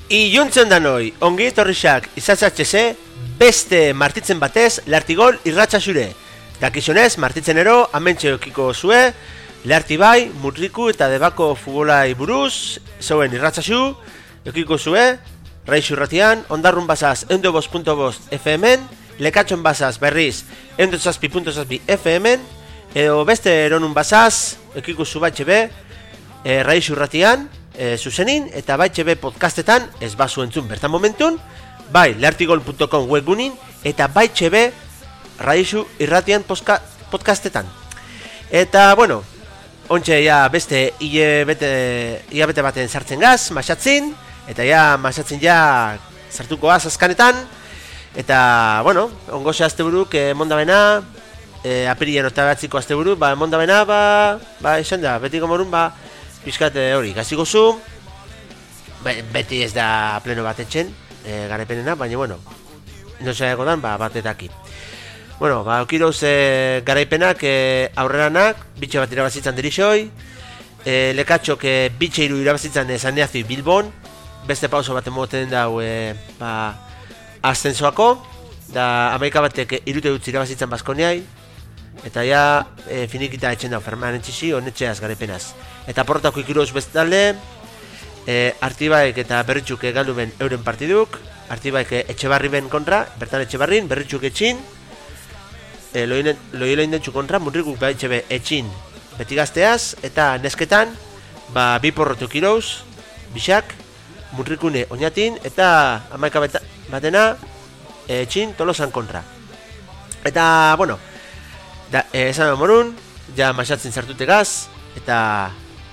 Iluntzen danoi, ongi etorrixak izatzatxeze, beste martitzen batez, lartigol irratxasure. Dakizunez, martitzen ero, amentxe okiko zue, larti bai, murriku eta debako futbolai buruz, zeuen irratxasu, okiko zue, Raixu irratian, ondarrun bazaz, 102.5 FM-en, lekatxon bazaz berriz, 107.7 FM-en, edo beste eronun bazaz, okiko zu batxe Raixu irratian, zuzenin, eta baitxe podcastetan, ez bazu entzun bertan momentun, bai lartigol.com webgunin, eta baitxe Raixu irratian podcastetan. Eta, bueno, ontxe ja beste ia bete baten sartzen gaz, masatzin, eta ja masatzin ja sartuko azkanetan, eta, bueno, ongo ze asteburuk mondabena, apirian otabatziko asteburu, mondabena, esan da, betiko morun, pixkat hori, gaziko zu, beti ez da pleno bat etxen, garapenena, baina, bueno, nozaiako dan, batetaki. Bueno, okiroz garaipenak aurreranak, bitxe bat irabazitzan dirixoi, lekatxok bitxe iru irabazitzan Saneazi Bilbon, beste pauso bat emoten dau ascensoako, da Amerika batek irute dutzi irabazitzan Baskoniai, eta ja finikita etxen dau Fermanentxisi, honetxeaz garaipenaz. Eta portako ikiroz bestalde, Artibaek eta Berritxuk galdumen euren partiduk, Artibaek Etxebarri ben kontra, bertan Etxebarrin, Berritxuk etxin, Loiola indentxu kontra, Munrikuk baitxe etxin beti gazteaz, eta nesketan, bi porrotu ikiroz, bixak, Munrikune oinatin, eta amaika batena etxin Tolosan kontra. Eta, bueno, esan morun, ja masatzen zartute gaz, eta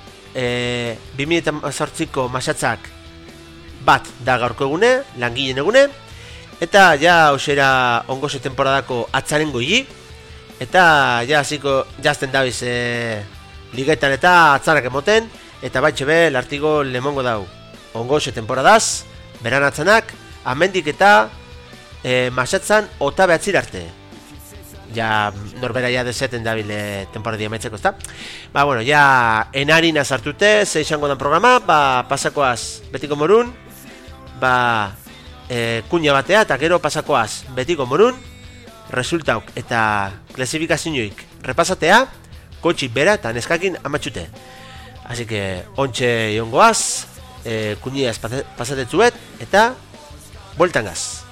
2018ko masatzak bat da gaurko egune, langileen egune, eta ja osera ongoze temporadako atzaren goili, eta ja hasiko jazten dabiz ligetan eta atzarak emoten, eta baitxe lartigo lemongo dau ongoze temporadaz, beran atzanak, amendik eta masatzan ota behatzir arte. Ja norbera ja deseten dabile temporadia maitzeko, ezta? Bueno, ja enarina sartute, ze izango dan programa, pasakoaz betiko morun, kuña batea, eta gero pasakoaz betiko morun, resultauk eta klasifikazioik repasatea, kotxi bera eta neskakin amatxute. Así que, ontxe iongoaz, kuñiaz pasatetzuet, eta bueltan gaz.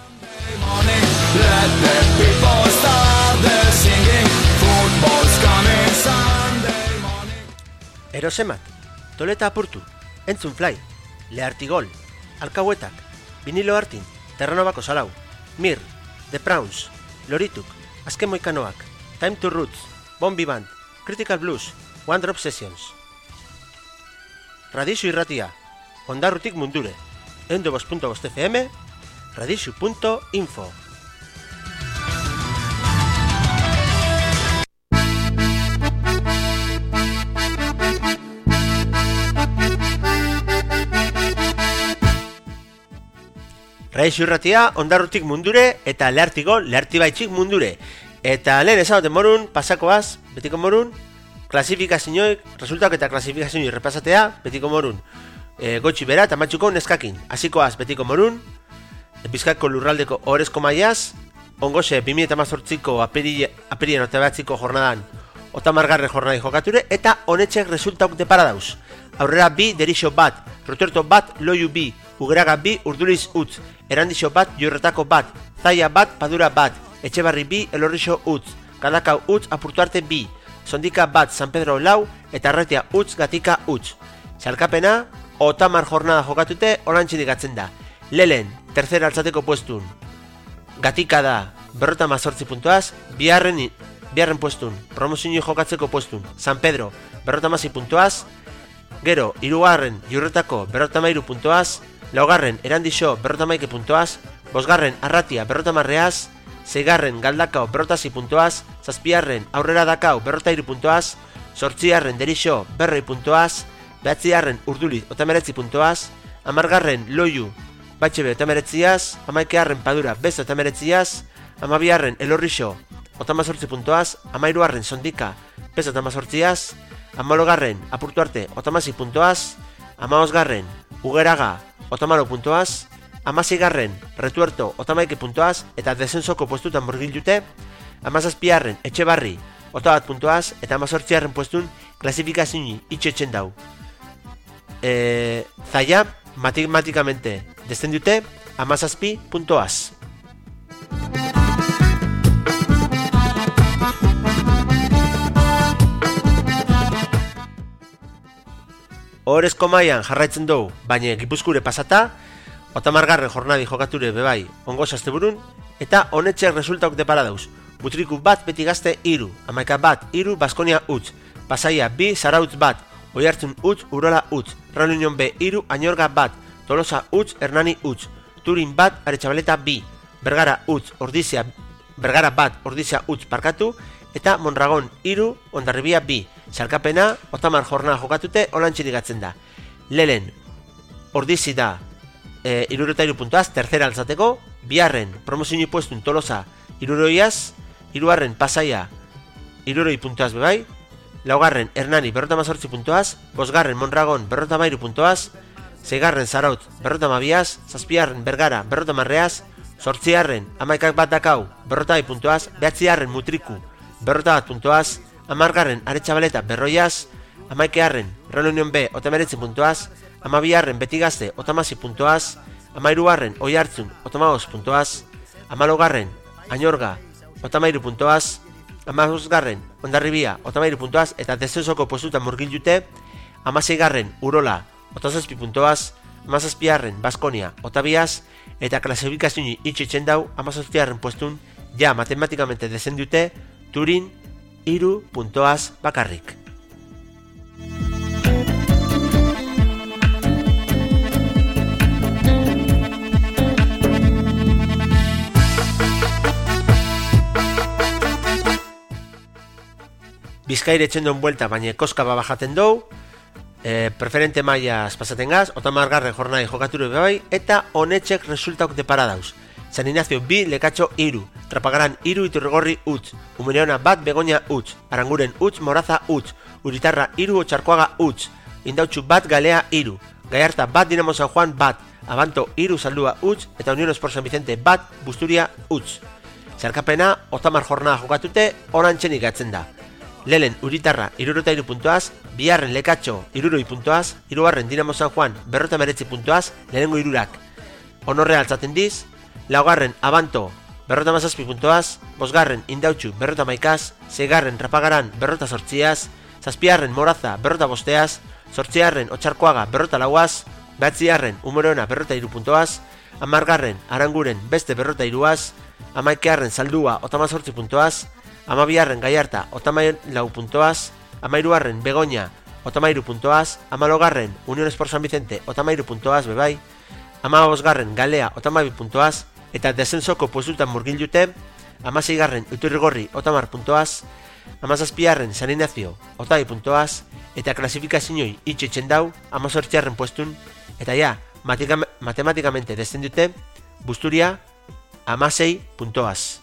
Erosemat, toleta apurtu, entzun fly, lehartigol, alkauetak, vinilo hartin, terranobako salau, mir, The Prawns, lorituk, azken moikanoak, Time to Roots, Bombi Band, Critical Blues, One Drop Sessions. Radixu irratia, ondarrutik mundure, 102.5 FM, radixu.info. Raixu irratia, ondarrutik mundure, eta lehartibaitxik mundure. Eta lehen ezagoten morun, pasakoaz, betiko morun, klasifikazioik, resultak eta klasifikazioik repasatea, betiko morun, gotxi bera eta matxuko neskakin. Hasikoaz, betiko morun, Bizkaiko lurraldeko orezko maiaz, ongoze 2018ko apirien otabatziko jornadan, otamargarren jornadai jokature, eta honetxek resultauk depara dauz. Aurrera bi, derixo bat, rotuerto bat, loiu bi, ugeraga bi, urduliz utz, erandixo bat, joirretako bat, zaia bat, padura bat, Etxebarri bi, elorrixo utz, kadakau utz, apurtuarte bi, sondika bat, San Pedro lau, eta arratia utz, gatika utz. Zalkapena, otamar jornada jokatute, orantxinik atzen da. Lelen, tercera altzateko puestun, gatika da, 58 puntuaz, biharren puestun, promozio jokatzeko puestun, San Pedro, 56 puntuaz, gero, irugarren, joirretako, 53 puntuaz, laugarren, erandixo, 51 puntuaz, bosgarren, arratia, 50reaz, seigarren, galdakao, 56 puntuaz, zazpiarren, aurrera dakau, 53 puntuaz, sortziarren, derixo, 40 puntuaz, behatziarren, urduliz, 19 puntuaz, amargarren, loiu, batxe be, 19, amaikearren, padura, bezo, 19, amabiarren, elorrixo, 18 puntuaz, amairuarren, sondika, bezo, 18, amalogarren, apurtuarte, 86 puntuaz, amaosgarren, ugeraga, otamalo puntoaz, amaseigarren Retuerto otamaike puntoaz, eta desensoko puestutan murgildute, amazazpigarren Etxebarri otabat puntoaz, eta amazortzigarren puestun klasifikazio itxetxen dau. Zaila, matematikamente descendute, amazazpi puntoaz. Horezko mailan jarraitzen dugu, baina Gipuzkure pasata, otamargarren jornadi jokature bebai ongo asteburun, eta honetxek resultauk depara dauz. Mutriku bat beti gazte iru, Amaika bat iru Baskonia utz, Pasaia bi Zarautz bat, Oiartzun utz Urola utz, Reunion B iru Añorga bat, Tolosa utz Hernani utz, Turin bat Aretxabaleta bi, Bergara utz Ordizia, Bergara bat Ordizia utz parkatu, eta Mondragon iru Hondarribia bi. Salkapena, otamar jornada jokatute olantxerik gatzen da. Lelen, Ordizi da irurotairu puntuaz, tercera altzateko, biharren promozio puestun Tolosa iruroiaz, hirugarren Pasaia iruroi puntuaz bebai, laugarren Hernani berrota mazortzi puntuaz, bosgarren Mondragon berrota mairu puntuaz, zeigarren Zarautz berrota mabiaz, zazpigarren Bergara berrota marreaz, sortzigarren Amaikak bat dakau berrota bai puntuaz, behatzigarren Mutriku berrota bat puntuaz, amargarren Aretxabaleta berroiaz, amaikegarren Reunion B otameretzi puntuaz, amabigarren Betigazte otamasi puntuaz, amairugarren Oiartzun otamagoz puntuaz, amalogarren Añorga otamairu puntuaz, amabosgarren Hondarribia otamairu puntuaz, eta desensoko postutan murgildute, amaseigarren Urola otazazpi puntuaz, amazazpigarren Baskonia otabiaz, eta klasifikazio itxetxen dau, amazazpigarren puestun, ja matematikamente descendute, Turin iru puntoaz bakarrik. Bizkaire etxendon buelta, baina koska bajaten dou, preferente mailaz pasaten gaz, otamargarren jornai jokaturu bebai, eta honetxek resultauk depara dauz. San Ignacio bi Lekatxo iru, Trapagaran iru Iturrigorri utz, Umereona bat Begoña utz, Aranguren utz Moraza utz, Uritarra iru Otxarkoaga utz, Indautxu bat Galea iru, Gallarta bat Dinamo San Juan bat, Abanto iru Zaldua utz, eta Unión Esport San Vicente bat Busturia utz. Zerkapena, otamar jornada jokatute, orantxenik gatzen da. Lelen Uritarra irurota iru puntuaz, biharren Lekatxo iruroi puntuaz, hirugarren Dinamo San Juan berrota meretzi puntuaz, lehenengo irurak. Honorrea altzaten diz, laugarren Abanto berrota mazazpi puntuaz, bosgarren Indautxu berrota maikaz, zeigarren Trapagaran berrota sortziaz, zazpigarren Moraza berrota bosteaz, sortzigarren Otxarkoaga berrota lauaz, behatzigarren Umereona berrota iru puntuaz, amargarren Aranguren beste berrota iruaz, amaikegarren Zaldua otamazortzi puntuaz, amabigarren Gallarta otamairu puntuaz, amairugarren Begoña otamairu puntuaz, amalogarren Unión Esport San Vicente otamairu puntuaz bebai, amabosgarren Galea otamabi puntuaz, eta desensoko puestutan murgildute, amaseigarren Iturrigorri otamar puntuaz, amazazpigarren San Ignacio otabi puntuaz, eta klasifikazioi itxetxen dau, amazortzigarren puestun, eta ja, matematikamente descendute, Busturia amasei puntuaz.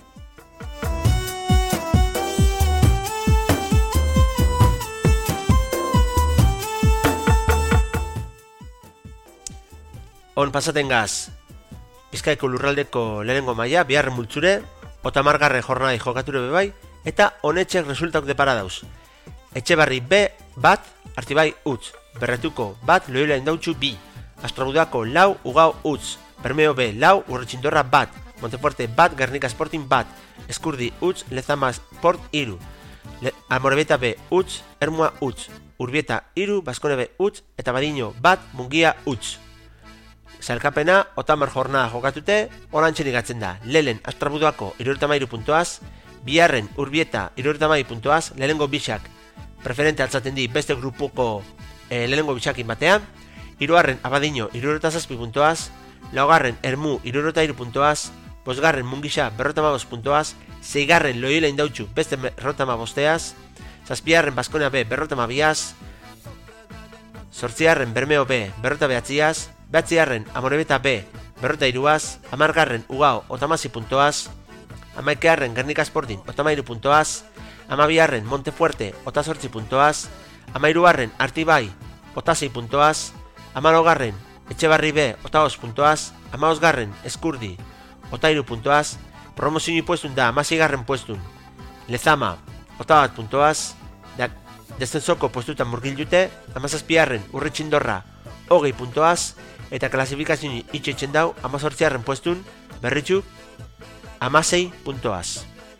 On pasaten gaz, Bizkaiko lurraldeko lehenengo maila, biharren multzure, otamargarren jornadai jokature bebai, eta honetxek resultauk depara dauz. Etxebarri B bat, Artibai utz, Berretuko bat, Loiola Indautxu bi, Astrobudako lau, Ugao utz, Bermeo B lau, Urretxindorra bat, Montefuerte bat, Gernika Sporting bat, Eskurdi utz, Lezama Sport iru, Amorebeta B utz, Ermua utz, Urbieta iru, Baskone B utz, eta Badiño bat, Mungia utz. Zalkapena, otamar jornada jokatute, orantxenik gatzen da. Lelen Astrabuduako irurtamairu puntuaz, biharren Urbieta irurtamairu puntuaz, lehenengo bixak preferente altzaten di beste grupuko lehenengo bixakin batean, hirugarren Abadiño irurtazazpi puntuaz, laugarren Ermu irurtairu puntuaz, bosgarren Mungixa berrotamabos puntuaz, zeigarren Loiola Indautxu beste berrotamabosteaz, zazpigarren Baskonia B berrotamabiaz, sortzigarren Bermeo B berrota behatziaz, behatzigarren Amorebeta B berrota iruaz, amargarren Ugao otamasi puntoaz, amaikegarren Gernika Sporting otamairu puntoaz, amabigarren Montefuerte otazortzi puntoaz, amairugarren Artibai otasei puntoaz, amalogarren Etxebarri B, otagoz puntoaz, amaosgarren, eskurdi, otairu puntoaz, promozio puestun da, amasigarren puestun, Lezama, otabat puntoaz, descensoko puestutan murgildute, amazazpiarren, urritxindorra, hogei puntoaz, eta klasifikazio itxetxen dau, amazortziarren puestun, berritxuk, amasei puntoaz.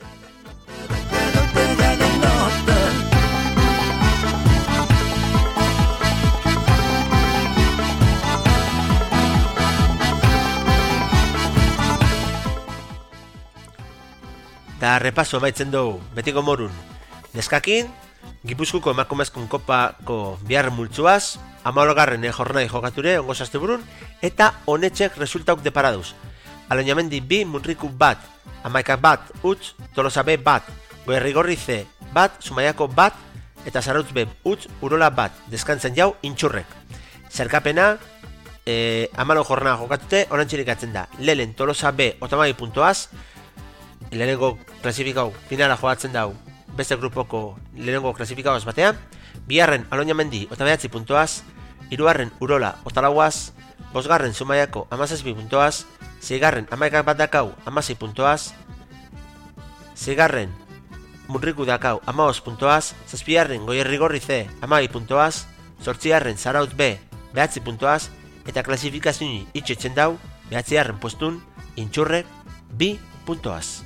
Da repaso baitzen dugu, betiko morun. Neskakin, Gipuzkoako emakumezkun kopako biharren multzuaz, amalogarren jornai jokature, ongo zazte burun, eta honetxek resultauk deparaduz. Aloñamendi bi, Munriku bat, Amaika bat, utz, Tolosa B bat, Goierrigorri C bat, Zumaiako bat, eta Zarautz B utz, Urola bat, deskantzen jau, intxurrek. Zerkapena, amalo jornada jokatute, orantxerik atzen da. Lelen Tolosa B, otamai puntoaz, lehenengo klasifikau finala joatzen dau beste grupoko lehenengo klasifikauaz batean, biharren Aloñamendi otabeatzi puntoaz, hirugarren Urola otalauaz, bosgarren Zumaiako amazazpi puntoaz, seigarren Amaikak bat dakau amasei puntoaz, seigarren Munriku dakau amaoz puntoaz, zazpigarren Goierrigorri C amai puntoaz, zortzigarren Zarautz B behatzi puntoaz, eta klasifikazio itxetzen dau behatzigarren puestun intxurrek bi puntoaz.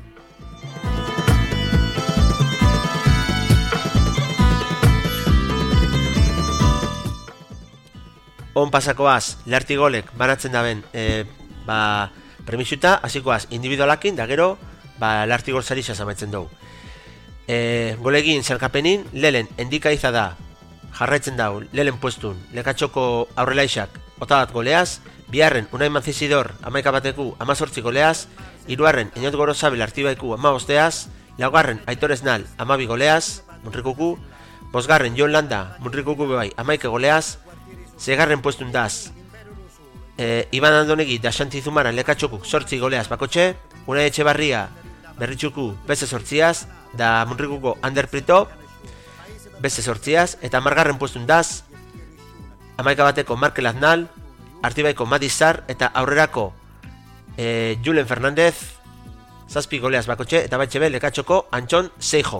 On pasakoaz, Lertigolek banatzen daben premisuta, hasikoaz individualakin, da gero, Lertigol sarisa amaitzen dugu. Golegin zerkapenin, lelen endikaiza da, jarraitzen dau, lelen puestun, lekatxoko aurrelaixak, otabat goleaz, biharren Unai Manzizidor, amaika bateku, amazortzi goleaz, hirugarren Eñot Gorosabel artibaiku, amabosteaz, laugarren Aitor Esnal, amabi goleaz, Munrikuku, bosgarren Jon Landa, Munrikuku bebai, amaike goleaz, seigarren puestun daz, Iban Andonegi da Xantizumara lekatxokuk sortzi goleaz bakotxe, Unai Etxebarria berritxuku beste sortziaz, da Munrikuko Ander Prito beste sortziaz, eta margarren puestun daz, amaika bateko Markel Aznal, artibaiko Madizar, eta aurrerako Julen Fernandez zazpi goleaz bakotxe, eta baitxe be lekatxoko Antxon Seijo.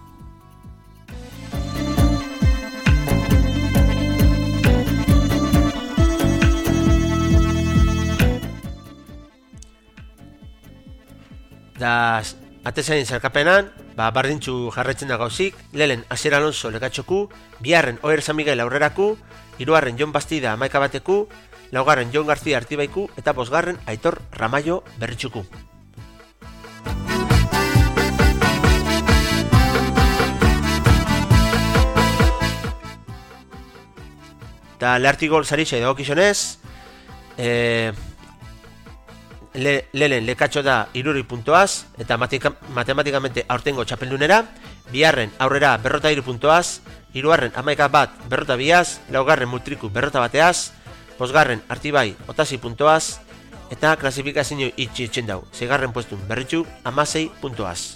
Da atezain zerkapenan, bardintxu jarretzen da gauzik, lelen Asier Alonso lekatxoku, biharren Oer San Miguel aurreraku, hirugarren Jon Bastida amaika bateku, laugarren Jon Garzia artibaiku, eta bosgarren Aitor Ramallo berritxuku. Eta Lertigol sarixe dagokizonez, lelen lekatxo da iruri puntoaz, eta matematikamente aurtengo txapeldunera, biharren aurrera berrota iru puntoaz, hirugarren amaika bat berrota biaz, laugarren Mutriku berrota bateaz, bosgarren Artibai otasi puntoaz, eta klasifikazio itxitzen dau, seigarren puestun berritxu amasei puntoaz.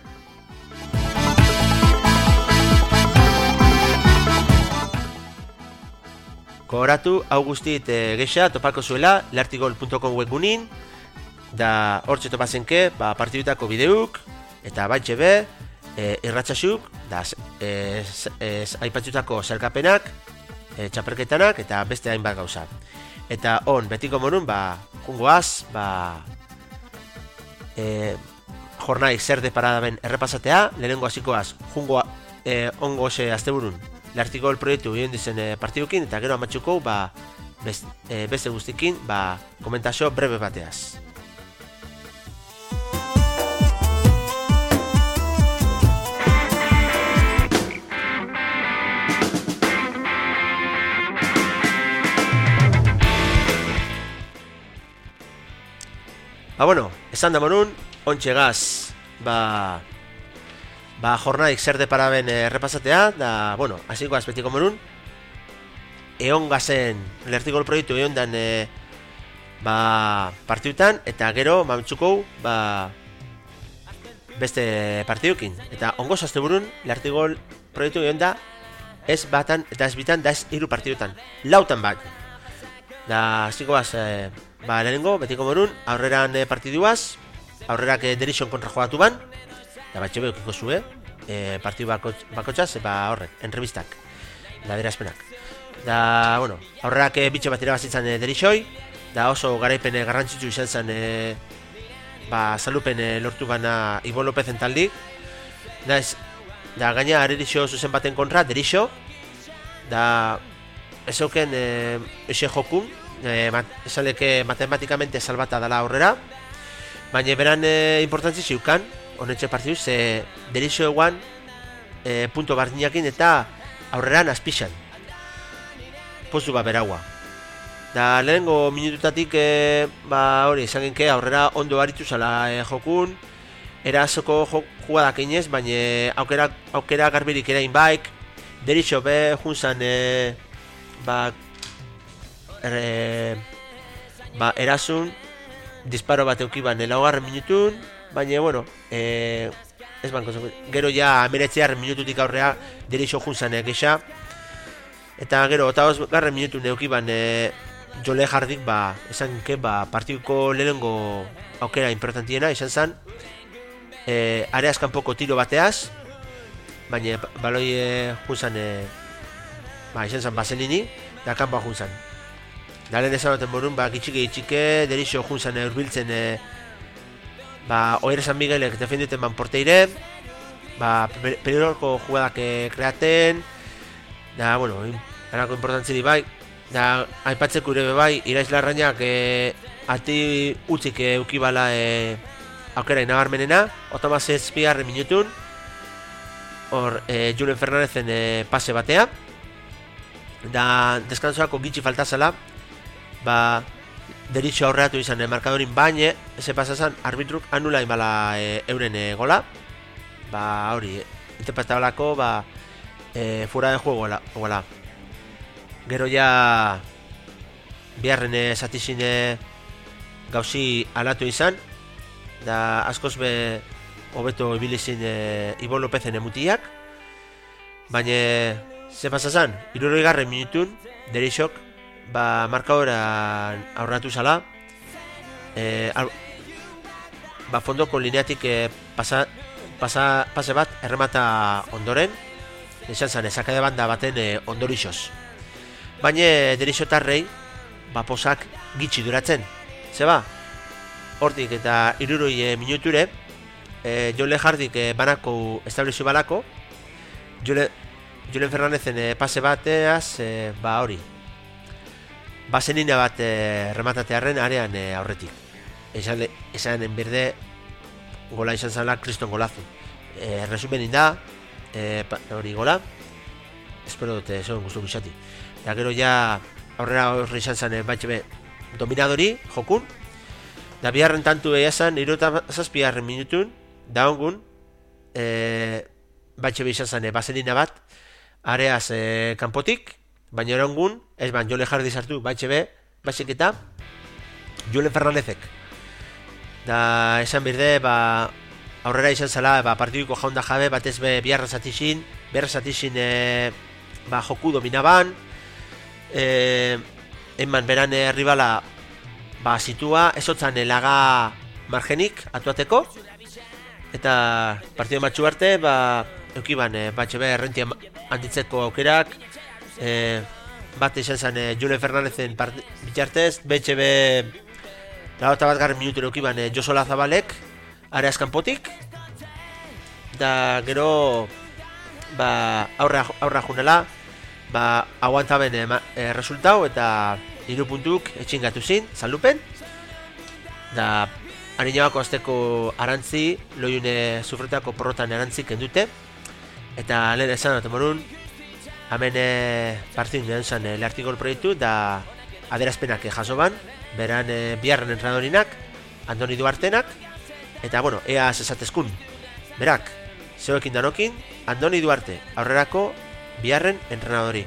Kogoratu, hau guztit geisha topako zuela lertigol.com webgunin, da hortxe topazenke partidutako bideuk, eta baitxe be, irratxasuk, da aipatzutako zerkapenak, txaperketanak, eta beste hainbat gauza. Eta on, betiko morun, jungoaz, jornaik zer deparaben errepasatea, lehenengo hasikoaz, jungoa ongo ze asteburun, Lertigol proiektu egin dizen partidukin, eta gero amatxuko, beste guztikin, komentazio breve bateaz. Bueno, esan da morun, ontxe gaz, jornadik zer deparaben repasatea, da, bueno, hasiko azpetiko morun, egon gazen Lertigol proiektu egon dan partidutan, eta gero, mamitzukou, beste partidukin. Eta ongo zazte burun, Lertigol proiektu egon da, ez batan eta ez bitan, da ez hiru partidutan, lautan bat. Da, hasiko baz, lehenengo, betiko morun, aurreran partiduaz, aurrerak Derixon kontra jogatu ban, da batxe behukiko zue, partidu bakotxaz, horrek, entrevistak, da derazpenak. Da, bueno, aurrerak bitxe bat irabazitzen Derixoi, da oso garaipen garrantzitsu izan zen, salupen lortu gana Ibon Lopezen taldik, da gaina Derixo zuzen baten kontra, Derixo, da, ez euken ese jokun, esaleke matematikamente salbata dala aurrera, baina beran importantzi ziukan, honetxe partiduz, Derixo eguan punto bardinakin eta aurreran azpixan. Postu bat beragua. Da lehenengo minututatik hori esan genke aurrera ondo aritu zala jokun, erazoko jugadak inez, baina aukera garbirik erain baik, Derixo be junzan erazun disparo bat eukiban laugarren minutun, baina bueno, ez banko, gero ja ameretzearen minututik aurrea Derixo junzan gexa, eta gero 25. minutun eukiban Jole Jardik esan ke partituko lehenengo aukera importantiena izan zen, areaz kanpoko tiro bateaz, baina baloi junzan izan zen Baselini, da kanpoa junzan. Da lehen ezanoten borun, gitxike, Derixo junzan urbiltzen Oire San Miguelek defenditen porteire, peligorko jugadak kreaten, da, bueno, erako importantziri bai, da, aipatzeko ere bai, Iraiz Larrainak ati utzik eukibala aukera inabarmenena, 86. minutun, hor Julen Fernandezen pase batea, da, deskansoako gitxi faltazela, Derixo aurreatu izan markadorin, baina eze pasazan arbitruk anula inbala euren gola, hori, interpretabalako fuera de juego gola. Gero ja biharren zatizin gauzi alatu izan, da askoz be hobeto ibilizin Ibon Lopezen emutiak, baina ze pasazan, 60. minutun Derixok markadoran aurratu zala, fondoko lineatik pase bat erremata ondoren, esan zan, ezakade banda baten ondorixoz. Baina Derixotarrei posak gitxi duratzen, zeba, hortik eta 60 minuture, Jole Jardik banako establizio balako, Julen Fernandezen pase bateaz, hori, Baselina bat rematatearen arean aurretik. Esan enberde gola izan zala kriston golazu. Resumenin da, hori gola, espero dute esan guztu guzati. Da gero ja aurrera horri izan zen batxe dominadori jokun, da biharren tantu esan 67. minutun, da ongun, batxe izan zen Baselina bat, areaz kanpotik, baina erongun, ez Jole Jardi sartu, batxek eta Julen Fernandezek. Da, esan berde, aurrera izan zela, partiduko jaunda jabe, batez biharra zatixin, joku dominaban, eman beran erribala, situa, ezotzan laga margenik, atuateko, eta partidu matxu arte, eukiban, batxe errentia handitzeko aukerak, bat izan zen Julen Fernandezen bitartez, betxe lauta bat garren minutu eukiban Josola Zabalek areaz kanpotik, da gero aurra junela, aguantaben resultau eta 3 puntuk etxingatu zin, Sanlupen, da harinabako azteko arantzi, loiune sufretako porrotan arantzi kendute, eta lehen esan atemorun, hemen partidun edan zen lehartikol proiektu, da aderazpenak jaso ban, beran biharren entrenadorinak, Andoni Duartenak, eta bueno, ea esatezkun, berak, zeuekin danokin, Andoni Duarte, aurrerako biharren entrenadori.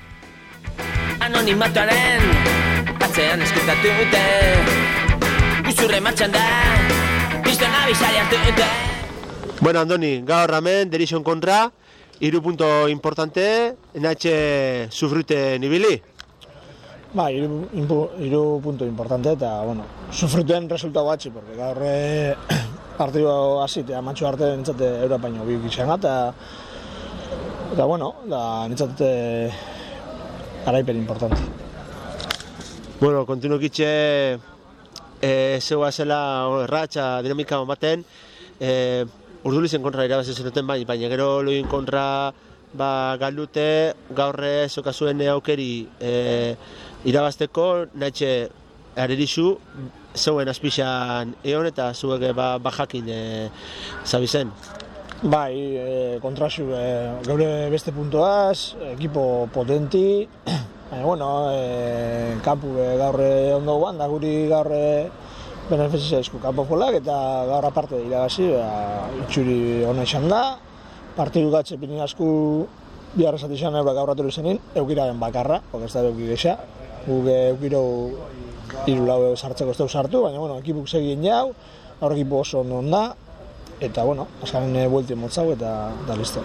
Anonimatuaren atzean eskutatu dute, guzurre martxan da, bizton abizari hartu dute. Bueno, Andoni, gaur hemen, Derixon kontra, 3 punto importante, enatxe sufrute nibili? Ba, hiru puntu importante eta, bueno, sufrituen resultatu batxi, porque gaur partidu hasi eta matxo arte nintzate Europaino bi gitxean eta bueno, nintzate garaipen importante. Bueno, kontinu gitxe zegoa zela erratxa dinamika baten, Urdulizen kontra irabazi zenuten baina gero loin kontra galdute, gaur zokazuen aukeri irabazteko, nahetxe arerizu, zeuen azpixan egon eta zuek bajakin zabizen. Bai, kontraxu, geure beste puntuaz, ekipo potenti, baina, bueno, kampu gaur ondo guan, da guri gaur benefizia izku kampo folak eta gaur aparte irabazi, itxuri hona izan da, partidu gatxe pini asku bihar esati izan gaur atu izanin, eukiraren bakarra, ez da euki gesa, guk eukiro hiru lau sartzeko ez dugu sartu, baina, bueno, ekipuk segien jau, gaur ekipo oso ondo da, eta, bueno, azkaren bueltien motzau eta listo.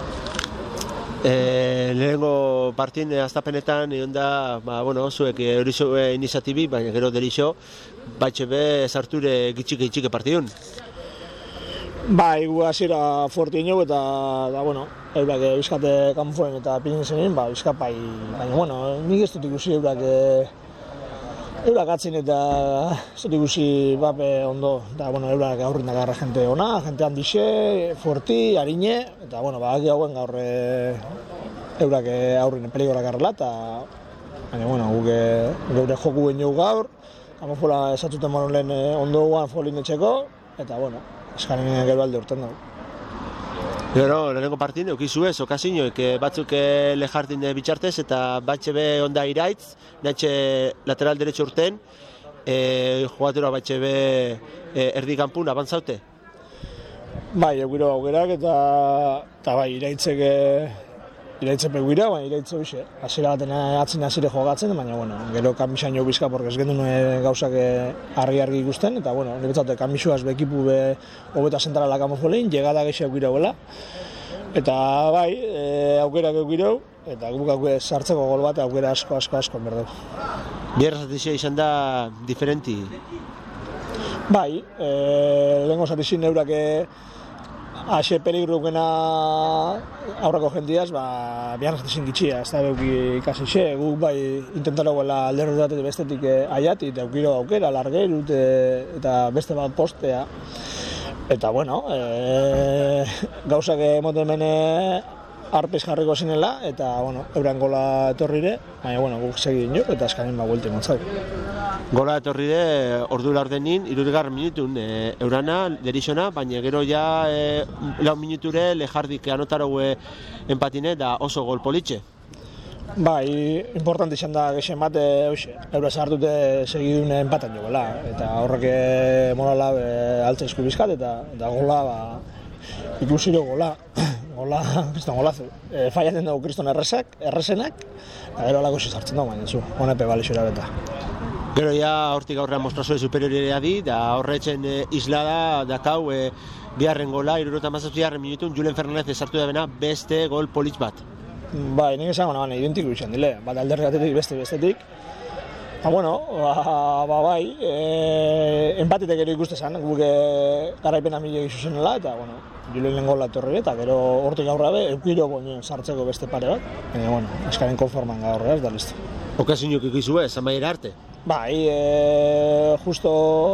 Lehenengo partin aztapenetan egon da, zuek horizo iniziatibi, baina gero derixo, batxe be sarture gitxike partidun. Bai, gu hasiera fuerte inau eta, bueno, eurak bizkate kanpoen eta pinin zenin, bizkapai, baina, bueno, nik ez dut ikusi eurak atzin eta ez dut ikusi bape ondo, eta, bueno, eurak aurrin dagarra jente ona, jente handixe, fuerti, harine, eta, bueno, hagi hauen gaur eurak aurrin peligora garrela, eta, baina, bueno, geure joku genio gaur, kamofola esatzuten moron lehen ondo guan folin etxeko, eta, bueno, eskaren gero alde urten dago. Gero, lehenengo partin, eukizue, okazinoek batzuk lejartin bitxartez eta batxe be onda iraitz, nahetxe lateral derecho urten, jugatura batxe be erdi kanpun abantzaute? Bai, eukiro augerak eta bai, iraitzepe guira, baina iraitze hoxe. Hasiera baten atzin hasire jogatzen, baina, bueno, gero kamisan jo bizka, porque ez gendun gauzak argi ikusten, eta, bueno, nire betzate kamisuaz bekipu hobeta zentrala kamofolein, llegada gehiago gira gola. Eta, bai, aukerak eukirau, eta guk sartzeko gol bat aukera asko berdeu. Bierra zatizia izan da diferenti? Bai, lehenko zatizin eurak ase peligrukena aurrako jendiaz, bihar zatizin gitxia, ez da beuki ikasixe, guk bai intentaroguela alderro dut bestetik aiati, eta eukiro aukera, largeir eta beste bat postea. Eta, bueno, gauzak emoten mene arpez jarriko zinela, eta, bueno, euran gola etorrire, baina, bueno, guk segin jo, eta eskanen buelti montzau. Gola etorrire ordu laurdenin, 60 minutun eurana, derixona, baina gero ja 4 minuture lejardik anotaro empatine, da oso gol politxe. Bai, importante izan da gexen bat, eura zahartute segidun empatan jo gola, eta horrek morala altza izku bizkat, eta gola, ikusiro gola, kriston golazu. Fallaten dugu kriston erresenak, eta gero alako zizartzen dugu, baina zu, honepe balixura beta. Gero ja hortik aurrean mostrazue superioria di, da horretzen islada dakau biharren gola, 77 minutun, Julen Fernandez sartu da bena beste gol politx bat. Bai, nik esan gana, identiko izan dile, bat aldergatetik bestetik. Eta, bueno, bai, empatetek ero ikuste zen, guk garaipena mila gizu zenela, eta, bueno, Julen lehen gola etorri, eta gero hortik aurrabe, eukiro goñen sartzeko beste pare bat, baina, bueno, eskaren konforman gaurra ez da listo. Okazinok ikizu ez, amaiera arte? Bai, justo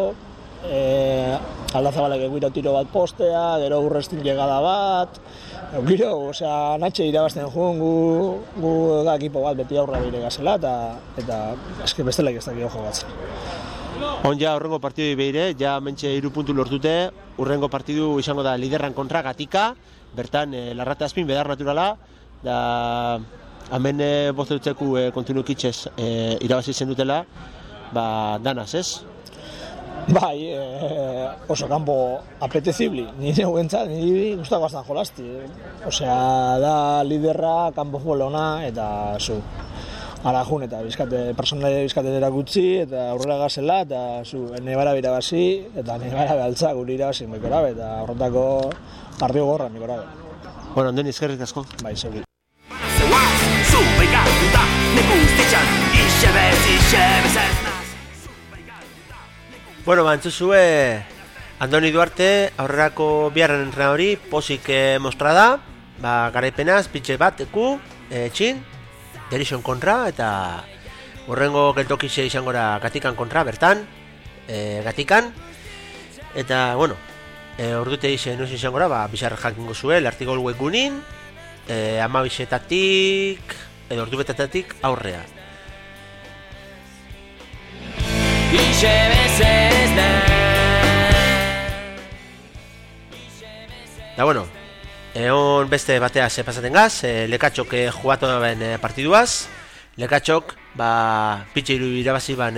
aldazabalek eguira tiro bat postea, gero urrestin llegada bat, eukiro, osea, natxe irabazten joan gu ekipo bat beti aurra bire gazela, eta eske bestelaik ez dakio jogatzen. On ja, horrengo partidu beire, ja mentxe 3 puntu lortute, urrengo partidu izango da liderran kontra Gatika, bertan Larrate Azpin, bedar naturala, da hemen bozteutzeku kontinu kitxez irabazi zen dutela, danaz, ez? Bai, oso kanpo apetezibli, nire guentzat, nire guztako aztan jolazti. Osea, da liderra, kanpo futbol ona, eta zu, ara jun, eta personalia bizkate erakutsi, eta aurrera gazela, eta zu, nebara birabazi, eta nebara behaltza guri irabazi mikorabe, eta horretako partidu gorra mikorabe. Bueno, Andoni, eskerrik asko. Bai, zeuri. Zu begatuta, ne guztitzan, ixe bezi Bueno, entzuzue Andoni Duarte aurrerako biharren entrenadori pozik mostra da, garaipenaz, pitxe bat, txin, Derixon kontra, eta horrengo geltokixe izangora Gatikan kontra, bertan, Gatikan, eta, bueno, ordute izen nuz izangora, bizarra jakingo zue, Lertigol webgunin, 12etatik, edo ordubetetatik aurrea. Ixe bezez da. Da bueno, egon beste batea pasaten gaz, Lekatxok jugatu ben partiduaz. Lekatxok, pitxe iru irabazi ban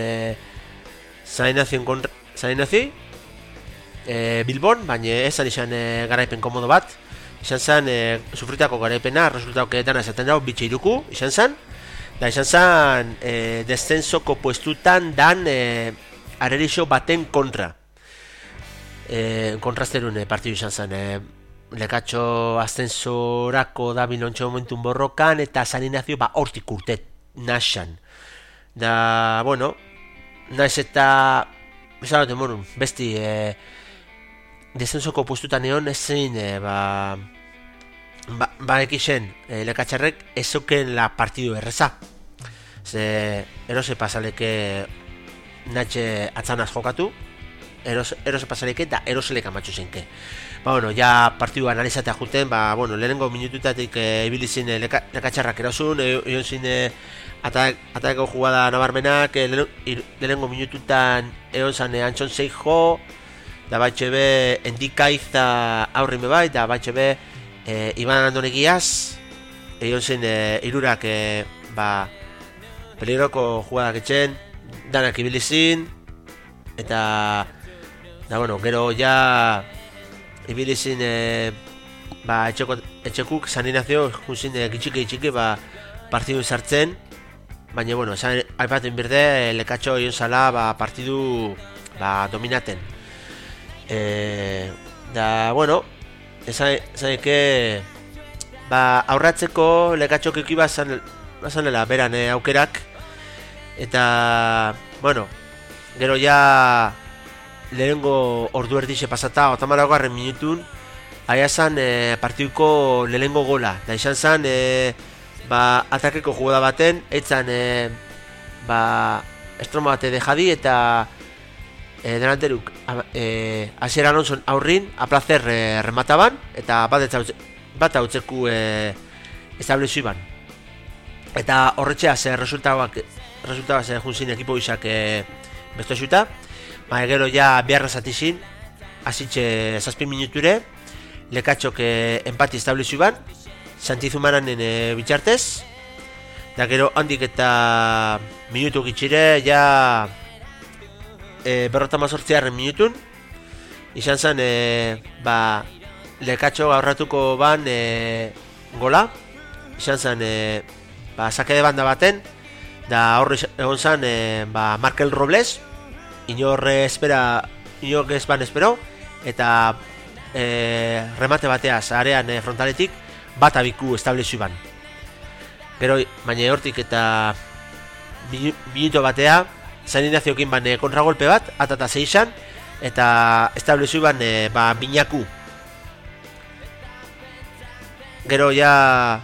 Zainazi Bilbon, baina esan izan garaipen komodo bat. Izan zen, sufritako garaipena, resultauk dana esaten dago, bitxe iruku, izan zen. Da izan zen, descensoko puestutan dan arerixo baten kontra. Kontrasterun partidu izan zen. Lekatxo ascensorako da bilontxo momentun borrokan, eta San Ignacio hortik urtet naxan. Da, bueno, naiz eta, bizarroten morun, besti, descensoko puestutan egon ezin, ekixen Lekatxarrek ezoken la partidu erreza. Ze erose pasaleke natxe atzanaz jokatu, erose pasaleke eta eroseleka matxu zenke. Bueno, ja partidu analizatea juten, bueno, lehenengo minututatik ibilizin Lekatxarrak erosun, egon zin atako jugada nabarmenak, lehenengo minututan egon zan Antxon Seijo, da baitxe be Endikaiza aurrime bai, da baitxe be Iban Andonegiaz, egon zen irurak peligroko jugadak etxen, danak ibilizin, eta da bueno, gero ja ibilizin etxekuk San Ignacio junzin gitxiki partidu sartzen, baina bueno, aipatu inbirde Lekatxo egon zala partidu dominaten. Da bueno, esan eke aurratzeko Lekatxok eki bazanela beran aukerak, eta bueno, gero ja lehenengo ordu erdixe pasata, otamalagoarren minutun aia zan partiduko lehenengo gola, da izan zan atakeko jugada baten, etzan estroma bate dejadi eta delanteruk Asier Alonso aurrin aplazer remataban, eta bat hautzeku establezu iban. Eta horretxea resultaba junzin ekipo izak besto xuta, gero ja biharra zatizin, azitxe 7 minuture, Lekatxok empati establezu iban, Santizumaranen bitxartez, da gero handik eta minutu gitxire, ja berrota mazortziarren minutun, izan zen Lekatxok aurratuko ban gola, izan zen sake de banda baten, da horre egon zen Markel Robles, inor ez ban espero, eta remate bateaz arean frontaletik bat abiku establezu ban. Gero, baina hortik eta minuto batea, San Ignaziokin kontragolpe bat, atata zeixan, eta establezu ban binaku. Gero ja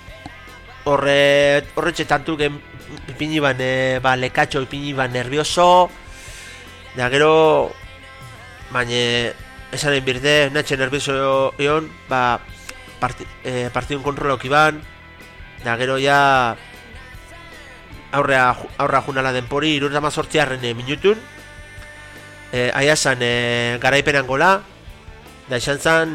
horretxe tantuk ipini ban Lekatxo ipini ban nervioso, da gero baina esan enbirde natxe nervioso egon partidun kontrolok iban, da gero ja aurra junala denpori 78 minutun, aia zan garaipenan gola, da izan zan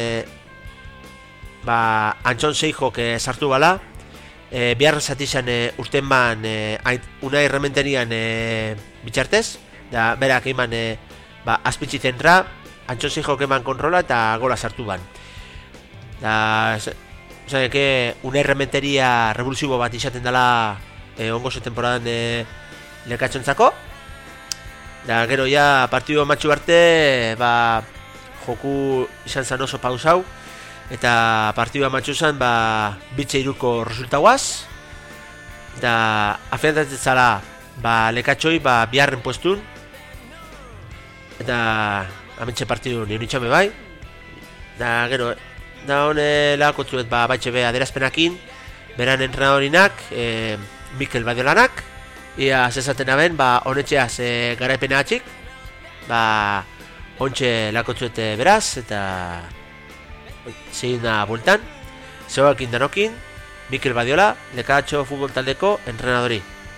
Antxon Seijok sartu bala, biharra zatizan urten ban Unai Rementerian bitxartez, da berak eman azpitzi zentra, Antxon Seijok eman kontrola eta gola sartu ban. Da, Unai Rementeria revoluzibo bat izaten dela ongozo temporadan Lekatxontzako. Da, gero ja partidu matxu arte joku izan zan oso pausau, eta partidua matxu zan bitxe iruko resultauaz. Da, afiantatzen zala Lekatxoi biharren puestun, eta amentxe partidu nire nitxame bai. Da gero, da hone lagakotzuet baitxe be aderazpenakin, beran entrenadorinak, Mikel Badiolanak, ia zezaten aben, honetxeaz garaipena atxik, ontxe lagakotzuet beraz, eta zein da bultan, zeuakin danokin, Mikel Badiola, Lekatxo futbol taldeko entrenadori.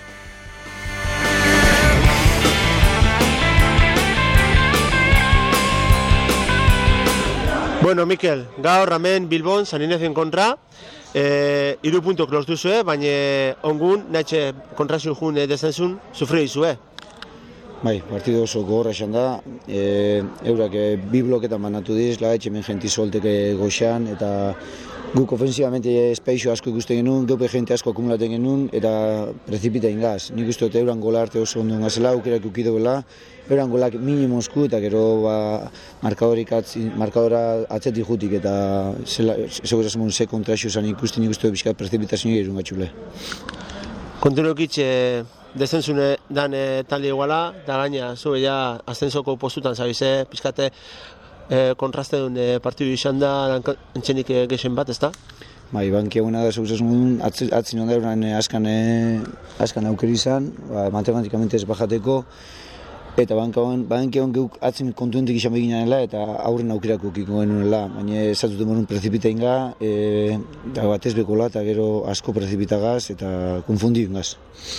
Bueno, Mikel, gaur hemen Bilbon, San Inezioen kontra, 3 puntok lortu zue, baina ongun, nahetxe kontrazio jun dezentzun, sufri dizue. Bai, partido oso gogorra esan da, eurak 2 bloketan banatu diz, lagatxe hemen jenti solteke goxan, eta guk ofensivamente espeixo asko ikusten genuen, geupe jente asko akumulaten genuen, eta precipita ingaz. Nik uste dut euran gola arte oso ondo gazela, aukerak ukidoela, euran golak minimosku, eta gero markadora atzetik jutik, eta segurazamon ze kontraxio zan ikusten dut bizkat precipitazioa irun gatxule. Kontinukitxe dezentzune dan talde iguala, da gaina, zube ja aztenzoko postutan zabize, pizkate kontraste duen partidu izan da entxenik gexen bat, ezta? Bai, bankia guena da segurazamon atzin onda euran askan aukeri izan, matematikamente ez bajateko, eta bankia hon geuk atzin kontuentek izan beginanela eta aurren aukerak ukiko genuela, baina esatuten morun precipita inga, eta batez bekola eta gero asko precipitagaz eta konfundi ingaz.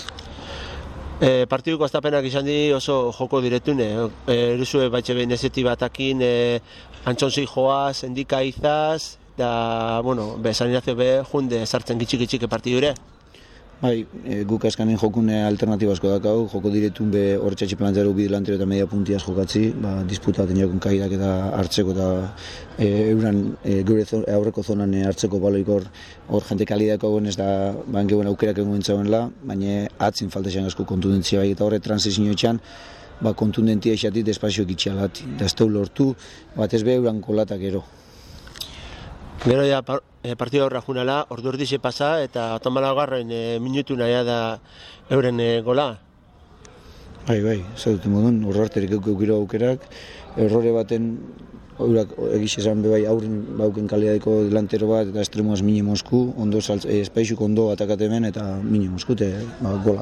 Partiduko aztapenak izan di oso joko diretune, eruzue baitxe behin ezeti batakin, antxonzi joaz, endika izaz, da, bueno, San Ignacio junde sartzen gitxik partidure. Bai, guk askanen jokune alternatiba asko dakau, joko diretun horretxatxe plantero bi delantero eta media puntiaz jokatzi, disputa baten jakun kaidak eta hartzeko eta euran gure aurreko zonan hartzeko baloik hor jente kalidako egon ez da bankeuen aukerak egon entzauenla, baina atzin falta esan asko kontundentzia bai, eta horre transizio etxan, kontundentia esatit espazio egitxalat, da ez teu lortu, batez be euran kolatak gero. Gero ja partidu horra junala, ordu erdixe pasa eta otomalagarren minutu nahi da euren gola. Bai, zauduten modun, horro arterik eukiro aukerak, errore baten eurak egiz esan bebai aurren bauken kalidadeko delantero bat eta estremoaz minimosku, ondo espaixuk ondo atakatemen eta minimoskute gola.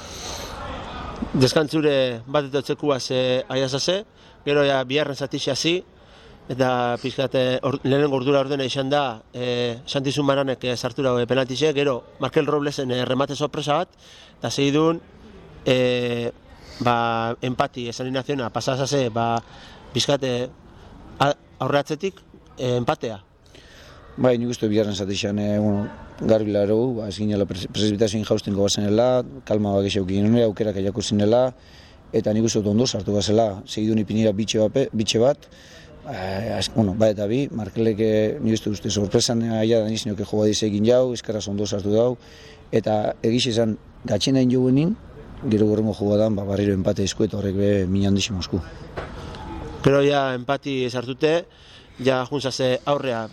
Deskantzure bat etotzekuaz aiazase, gero ja biharren zatixe hasi, eta pizkate lehenengo ordura ordena izan da Santizun Maranek sartu dago penaltixe, gero Markel Roblesen remate sorpresa bat, eta segidun empati San Ignaziona pasazase pizkate aurreatzetik empatea. Bai, nik uste biharren zatixan garbi laro, ez ginela presbitazioen jaustenko bazenela, kalma bagexeuk ginen, aukerak aiako zinela, eta nik uste ondo sartu bazela, segidun ipinira bitxe bat, ba eta bi, Markelek nire uste sorpresan aia da nizinoke jo badiz egin jau, eskarraz ondo sartu dau, eta egiz esan gatxena injo benin, gero gorrengo jo badan, barriro empate esku eta horrek be mina handiximosku. Gero ja empati sartute, ja juntzase aurrea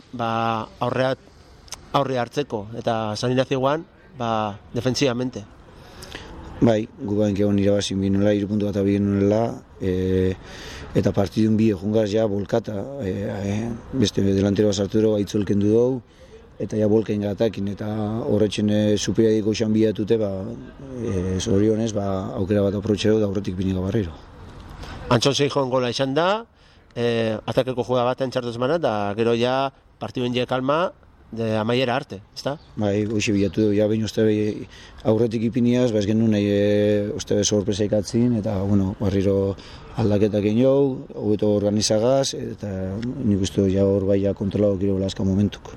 hartzeko, eta San Ignaziuan, defensivamente. Bai, gu bain egon irabazin binuela, 3 puntu bat abien nuela, eta partidun bi jungaz ja bolkata, beste delantero bat sartu dugu aitzolken du dugu, eta ja bolkain gatakin, eta horretxen superiadiko esan biatute, zorionez, aukera bat aprotxero da horretik biniga barriro. Antxon Seijon gola izan da, atakeko juga bat entxartuz mana, da gero ja partiduen je kalma, de amaiera arte, ezta? Bai, hoxe bilatu dugu, ja behin uste aurretik ipiniaz, ez genuen nahi uste sorpresa ikatzin, eta barriro aldaketak egin jau, hobeto organizagaz, eta nik uste ja hor bai kontrolago gero laska momentuk.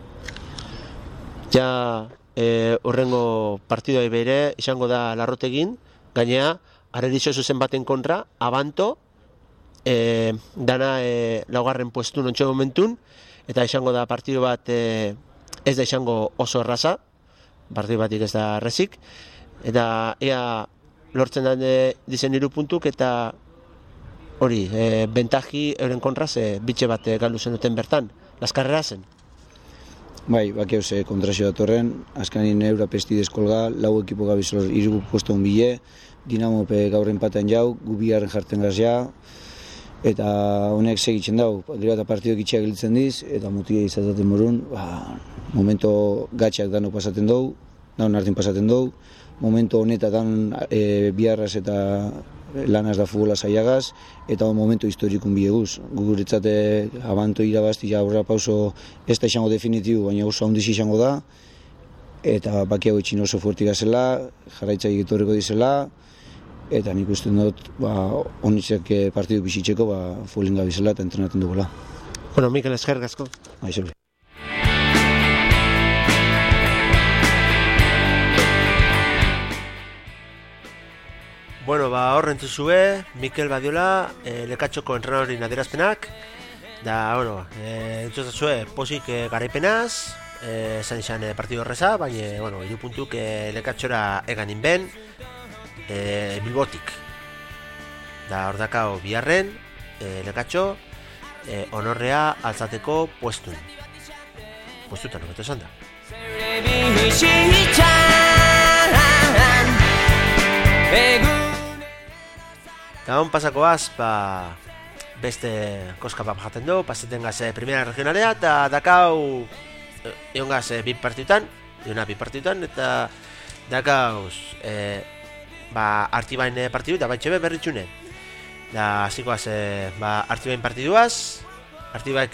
Ja, horrengo partidoi bere izango da Larrotegin, gainea, arerizo zuzen baten kontra, Abanto, dana laugarren puestu nontxe momentun, eta izango da partidu bat ez da izango oso erraza, partidu batik ez da errazik, eta ea lortzen da dizen 3 puntuk, eta hori, bentaji euren kontraz, bitxe bat galdu zen duten bertan, laskarrera zen. Bai, baki hauze kontrazio datorren, azkanin eura pesti deskolga, 4 ekipo gabizor 3 posto honbile, Dinamo gaur empaten jau, gu biharren jarten gaz ja, eta honek segitzen dau, gero eta partidok itxeak giltzen diz, eta mutia izaten morun, momento gatxak dano pasaten dugu, daun hartin pasaten dugu, momento honetatan biharraz eta lanaz da futbola zaiagaz, eta momento historikun bieguz. Guretzate abanto irabazti ja aurra pauso ez da izango definitibu, baina oso handiz izango da, eta bakiago etxin oso fuerti gazela, jarraitzaik etorriko dizela, eta nik uste dut honitzak partidu bizitzeko fuelinga bizela eta entrenaten dugula. Bueno, Mikel, eskerrik asko. Aixeble. Bueno, horren zuzue, Mikel Badiola, Lekatxoko entrenadorin adierazpenak, da, bueno, entzuzazue posik garaipenaz, esan izan partidu horreza, baina, bueno, 3 puntuk Lekatxora eganin ben, Bilbotik. Da, hor dakao biharren, Lekatxo, honorrea altzateko puestutan, hobeto esan da. Eta hon pasakoaz, beste koska jaten du, paseten gaz primera regionalea, eta dakau egon gaz bi partidutan, eta dakauz Artibain partidu eta baitxebe berritxune. Da, hasikoaz Artibain partiduaz, Artibaik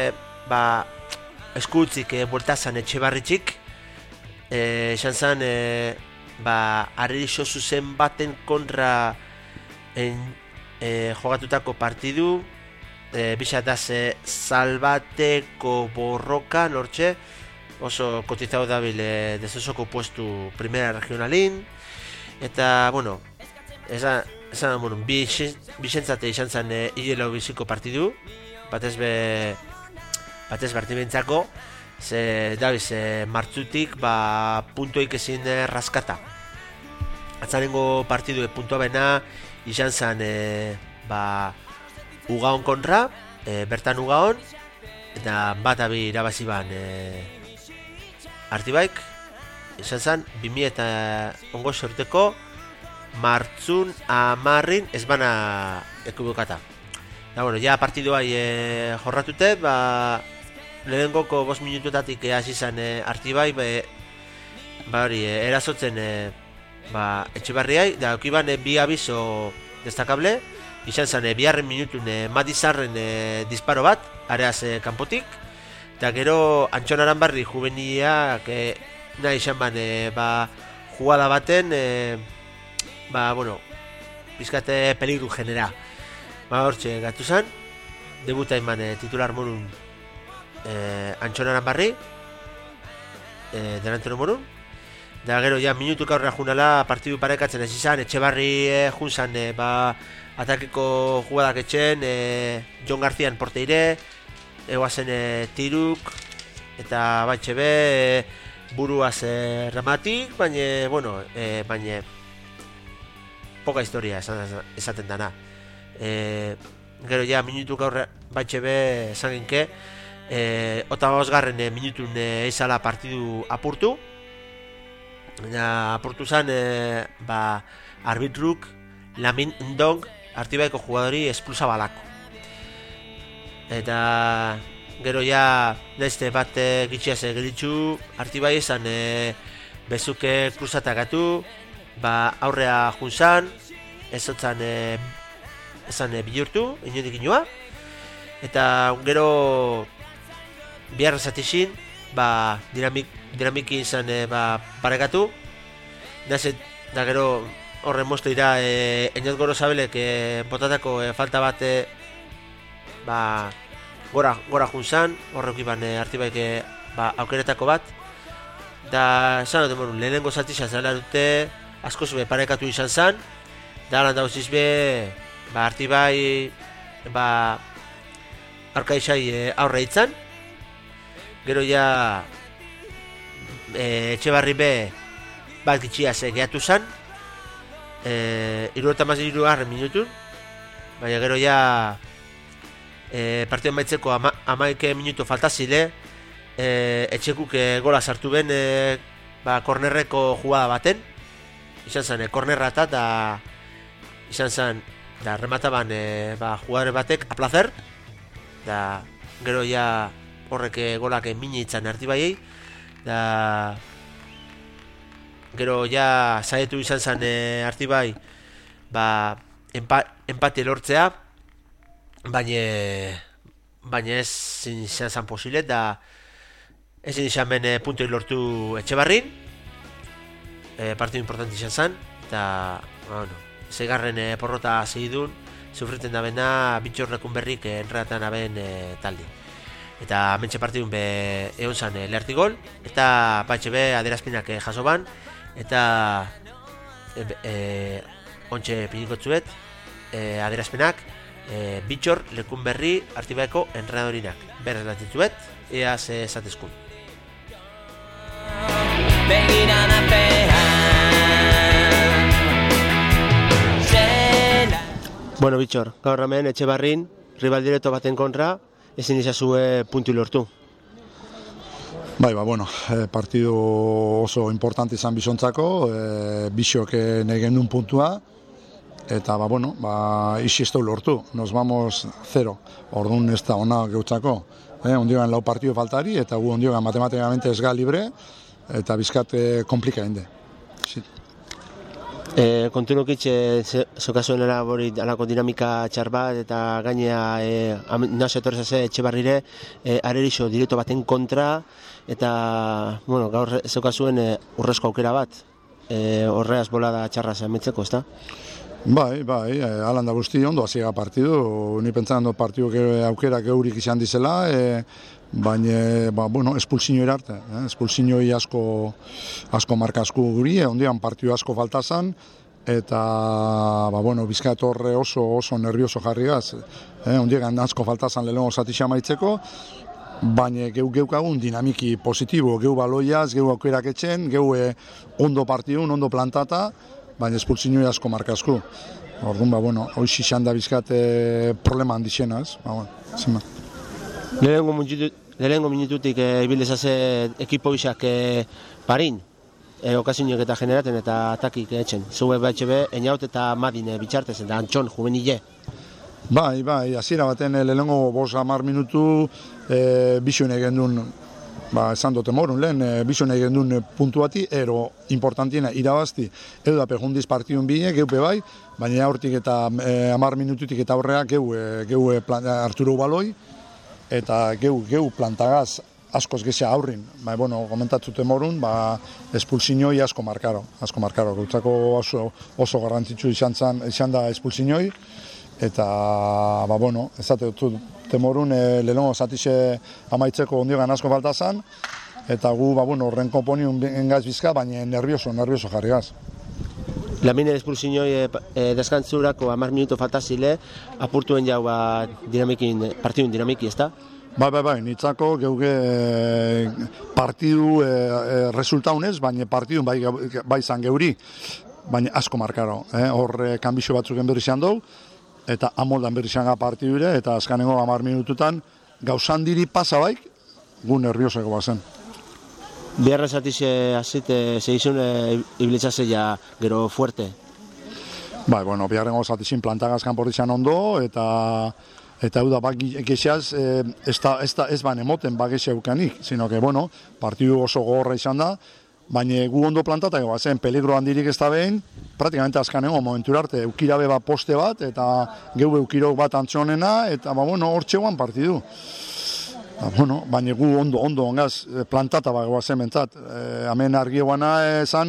eskutzik bueltazan Etxebarritxik, esan zan Arrixo zuzen baten kontra jogatutako partidu, bisataz salbateko borroka nortxe, oso kotizau dabil desosoko puestu primera regionalin, eta, bueno, bizentzate izan zen hilelau biziko partidu, batez bertibentzako, ze dabiz martzutik puntuik ezin raskata. Atzarengo partidu puntua bena izan zen Ugaon kontra, bertan Ugaon, eta bat abi irabazi ban Artibaik, izan zen 2000 eta ongo sorteko martzun amarrin ez bana ekubukata. Da, bueno, ja partidua jorratute, lehenengoko 5 minututatik hasi zen Artibai, erazotzen Etxebarriai, da okiban bi abizo destakable, izan zen biharren minutun Madizarren disparo bat, areaz kanpotik, eta gero Antxon Aranbarri juveniak nahi izan ban jugada baten, bueno, bizkate peligru genera. Hortxe gatu zen, debuta iman titular morun Antxon Aranbarri, delantero morun, da gero ja minutuk aurrera junala partidu parekatzen ez izan, Etxebarri junzan atakeko jugadak etxen, Jon Garzian porteire, egoazen tiruk, eta baitxebe buruaz rematik, baina, bueno, baina poka historia esaten dana. Gero ja minutuk aurrera baitxebe esan genke, 85. minutun izala partidu apurtu, apurtu zen arbitruk Lamin Ndong Artibaiko jugadori esplusa balako. Eta gero ja nahizte bat gitxiaz gelitzu Artibai esan bezuke kruzatakatu, aurrea junzan, ezotzan esan bilurtu, inondik inoa, eta gero biharra zatixin, dinamiki izan parekatu, nazet, da gero horren moztu dira Eñat Gorosabelek botatako falta bat gora junzan, horrek iban Artibaik aukeretako bat, da esan dut morun, lehenengo zatixan zela dute, asko zube parekatu izan zan, da lan dauziz be, Artibai arkaizai aurre itzan, gero ja Etxebarri be bat gitxiaz gehatu zan, 73 minutun, baina gero ja partioan baitzeko 11 minutu faltazile, Etxekuk gola sartu ben kornerreko jugada baten, izan zen kornerra eta izan zen da remataban jugadore batek a placer, da gero ja horrek golak mine itzan Artibaiei, da gero ja saietu izan zen Artibai empate lortzea, baina ez izan zen posible, da ezin izan ben puntoi lortu Etxebarrin, partidu importanti izan zen, eta zeigarren porrota segidun, sufriten da bena Bitxor Lekunberrik enredatan aben taldi. Eta mentxe partidun be egon zen leherti gol, eta patxe be aderazpinak jaso ban, eta ontxe pinikotzuet aderazpenak Bitxor Lekunberri Artibaiko enredadorinak. Beraz latitzuet, ea ze zatezkun. Bueno, Bitxor, gaur hemen Etxebarrin rival directo baten kontra ezin izazue puntu lortu. Bai, partidu oso importante izan bizontzako, Bixok nahi genuen puntua, eta isi ez lortu, nos vamos 0, orduan ez da ona geutzako. Ondiogan lau partidu faltari, eta gu ondiogan matematikamente ez ga libre, eta bizkat komplika hinde. Kontunukitxe zokazuen alako dinamika txar bat, eta gainea naso etorrezase Etxebarrire arerixo direkto baten kontra, eta gaur zokazuen urrezko aukera bat, horreaz bolada txarra zamentzeko, ezta? Bai, alan da guzti ondo hasiega partidu, ni pentsando partidu aukera geurik izan dizela, baina, espulsino irarte, espulsinoi asko markazku guri, ondian partidu asko faltazan, eta, Bizkaia Torre oso nervioso jarrigaz, ondian asko faltazan lehenko zatixia maitzeko, baina geukagun dinamiki positibo, geu baloiaz, geu aukerak etxen, geu ondo partidun, ondo plantata, baina espulsinoi asko markazku. Orduan, hoiz izan da Bizkate problema handixena, ez? Zima. Lehenengo minututik ibildezase ekipo isak parin, okazinok eta generaten eta atakik etxen. Zue BHB, Einaut eta Madin bitxartez, eta Antxon, juvenile. Bai, hasiera baten lehenengo 5-10 minutu bizuen egin duen, esan dute morun lehen, bizuen egin duen puntu bati, ero importantiena irabazti, edo da pejundiz partidun bine, geupe bai, baina hortik eta 10 minututik eta horrea geu Arturo Baloi, eta geu plantagaz askoz gezea aurrin. Komentatzute morun, espulsinoi asko markaro. Gautzako oso garrantzitsu izan da espulsinoi, eta, ezate dut temorun, lehenko zatixe amaitzeko ondiogan asko faltazan, eta gu, horren konponiun engaz bizka, baina nervioso jarrigaz. Lamine espulsinoi deskantzurako 10 minuto faltazile, apurtuen jau partidun dinamiki, ezta? Bai, nitzako geuge partidu resultaunez, baina partidun bai zan geuri, baina asko markaro. Hor kanbixo batzuk enberri izan dugu, eta amoldan berri izan partidure, eta azkanengo 10 minututan gauzan diri pasa baik, gu nervioseko bazen. Biarra zatize azite segizun ibilitzazeia gero fuerte? Bai, biarrengo zatizin plantagaz kanpor izan ondo, eta hau da, gexeaz, ez ban emoten gexea eukanik, sino que, partidu oso gogorra izan da, baina gu ondo plantatak bazen, peligro handirik ez da behin, praktikamente azkanengo momentura arte, eukirabe bat poste bat, eta geu eukirok bat antzonena, eta, hor txeguan partidu. Baina gu ondo ongaz plantata bagoazen bentzat. Hemen argi eguana esan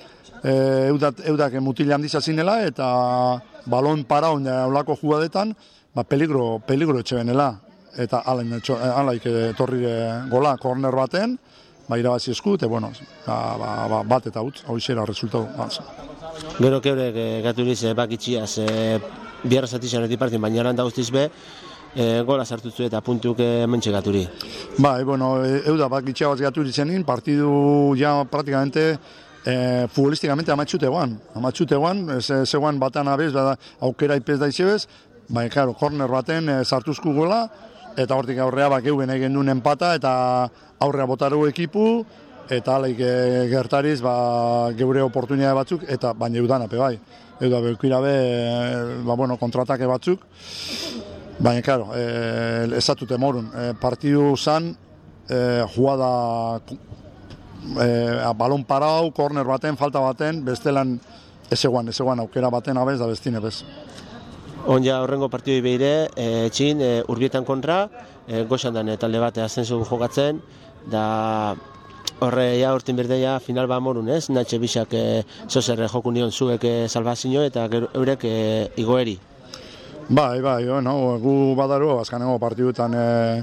eudak mutil handiza zinela eta balon paraun olako jugadetan peligro etxe benela. Eta alaik torri gola korner baten, irabazi esku, eta bat eta utz, hau izera resultatu. Gero keurek gaturiz bakitxiaz biarra zatizan etipartin, baina lan da guztiz be, gola sartutzu eta puntuk mentxe gaturi. Euda bakitxea bat gaturi zenin, partidu ja praktikamente futbolistikamente amatxute guan, zegoan batan abez, aukera ipez da izebez, claro, korner baten sartuzku gola, eta hortik aurrea geuen egin duen empata, eta aurrea botaru ekipu, eta alaik gertariz geure oportunidade batzuk, eta baina eudan ape bai. edo beukira be, kontratake batzuk, baina, claro, ezatute morun, partidu zan, jugada balon parau, korner baten, falta baten, bestelan ez eguan aukera baten abez da bestine bez. Onja horrengo partidoi behire, etxin, Urbietan kontra, goxan dan talde bat azenzu jokatzen, da horre ja urtin berdeia final ba morun, ez? Natxe bisak zozerre joku nion zuek salvazio eta eurek igoeri. Bai, bueno, gu badaru, azkanengo partidutan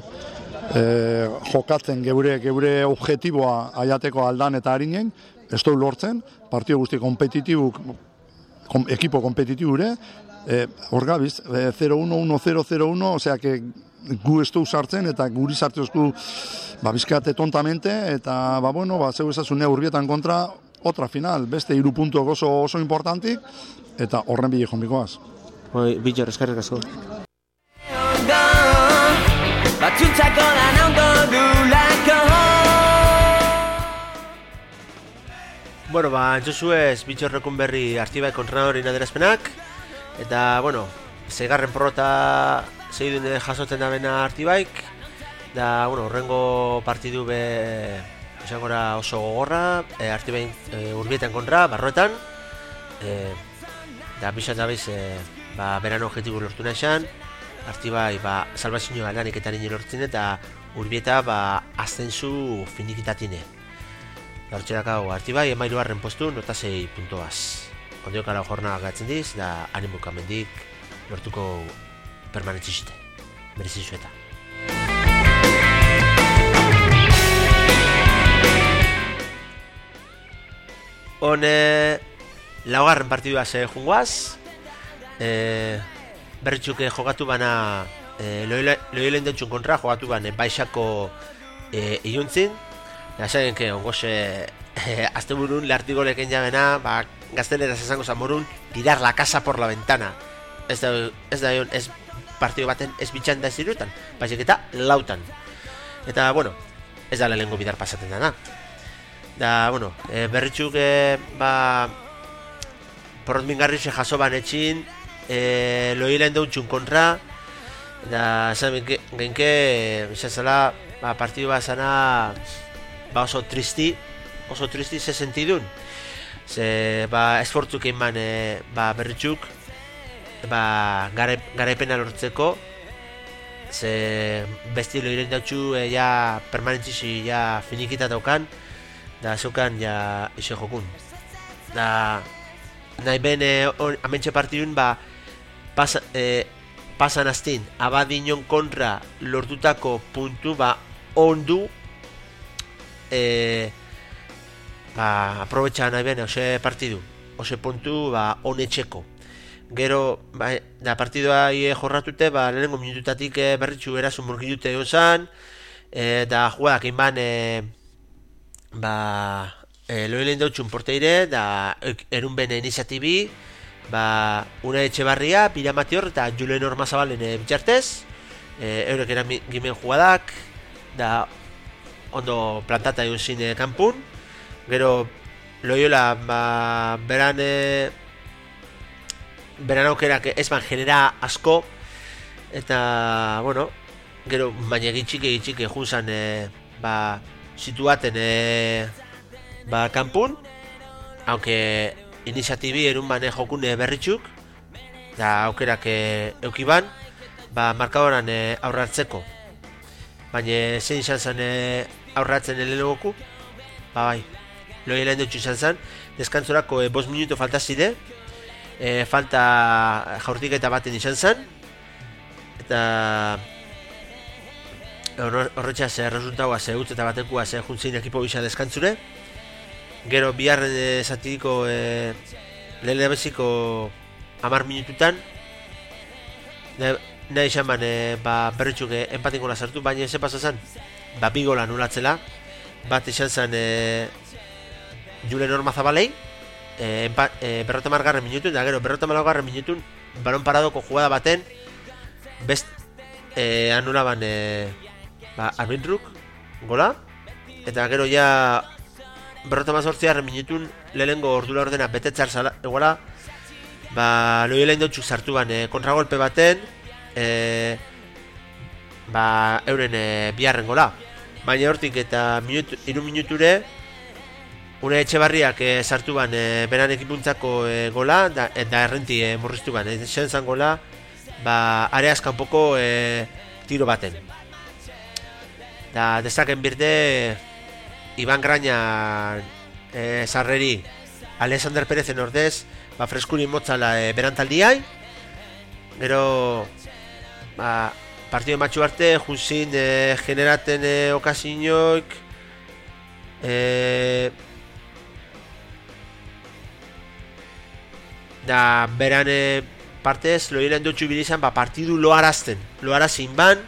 jokatzen geure objektiboa aiateko aldan eta harinen, ez du lortzen, partidu guzti kompetitibu, ekipo kompetitibure, hor gabiz, 0-1-1-0-0-1, osea, que gu ez du sartzen, eta guri sartu esku bizkate tontamente, eta, zeu ezazune Urbietan kontra, otra final, beste 3 puntuak oso importantik, eta horren bide jonbikoaz. Bitxor, eskarrik asko. Batzuntzako lan ondo dulako. Bueno, entzuzuez Bitxorrekun berri Artibai kontrenadorin adierazpenak, eta, zeigarren porrota zeidun jasotzen da bena Artibaik, da, horrengo partidu esangora oso gogorra, Artibai Urbietan kontra, Barroetan, da, bizan dabiz, beran objektibu lortu nahi Artibai salvazioa lanik eta nire lortzen eta Urbieta aztenzu finikitatine. Hortxerakau Artibai emairuarren postu nota 6 puntoaz. Ondiokara jorna gatzen diz, da animuka mendik lortuko permanentzizite. Merezizueta. Hone laugarren partidua jungoaz. Berritxuk jogatu bana Loiolen deutxun kontra jogatu bana baixako iluntzin. Esaien que ongoxe asteburun lartigoleken jabena, gazteleraz esango zamorun, tirar la casa por la ventana. Ez partido baten ez bitxan da ez irutan, baizik eta lautan. Eta, ez da lehengo bidar pasaten dana. Da, berritxuk porrot mingarrixe jaso ban etxin, Loiolen deutxun kontra, eta esan genke, zela, partidu bat zana oso tristi ze sentidun. Ze, esfortzuk egin berritxuk, garaipena lortzeko, ze besti Loiolen deutxu permanentzizi finikita daukan, da zeukan iso jokun. Da, nahi ben amentxe partidun pasan aztin Abadinon kontra lortutako puntu ondu aprobetxan nahi ben ose partidu, ose puntu honetxeko. Gero da partidua jorratute lehenengo minututatik berritxu erasun murgilute egon zan, da jugadak inban Loiolen deutxun porteire, da erun bene iniziatibi, Una Etxebarria, Piramatior eta Julen Ormazabalen bitxartez, eurek eran gimen jugadak, da ondo plantata egun zine kanpun. Gero Loiola beran aukerak ez genera asko, eta gero baina egitxik junzan situaten kanpun, aunque iniziatibi erun bane jokun berritxuk, da aukerak eukiban, markadoran aurratzeko. Baina zein izan zen aurratzen elegoku, Loiolen deutxu izan zen, deskantzorako 5 minuto falta zide, falta jaurtiketa baten izan zen, eta horretxaz resultagoaz utzeta batekuaz juntzin ekipo bisa deskantzure. Gero biharren zatidiko lehen abeziko 10 minututan nahi izan berritxuk empatin gola sartu, baina ez pasa zen bi gola nulatzela. Bat izan zen Julen Ormazabalei berrota margarren minutun, da gero berrota margarren minutun balon paradoko jugada baten anulaban Arminruk gola, eta gero berrota mazortziarren minutun lehenengo ordula ordena betetzar egola Loiola Indautxuk sartu ban kontragolpe baten, euren biharren gola. Baina hortik eta 3 minuture, Une Etxebarriak sartu ban beran ekipuntzako gola, eta errenti murriztu ban. Esen zan gola, areaz kanpoko tiro baten. Da dezaken birde, Iban Graña sarreri Alexander Perezen ordez, freskuri motzala berantaldiai. Gero, partido matxu arte, junzin generaten okazinoik, da beran partez, Loiola Indautxu bilizan, partidu loarazin ban,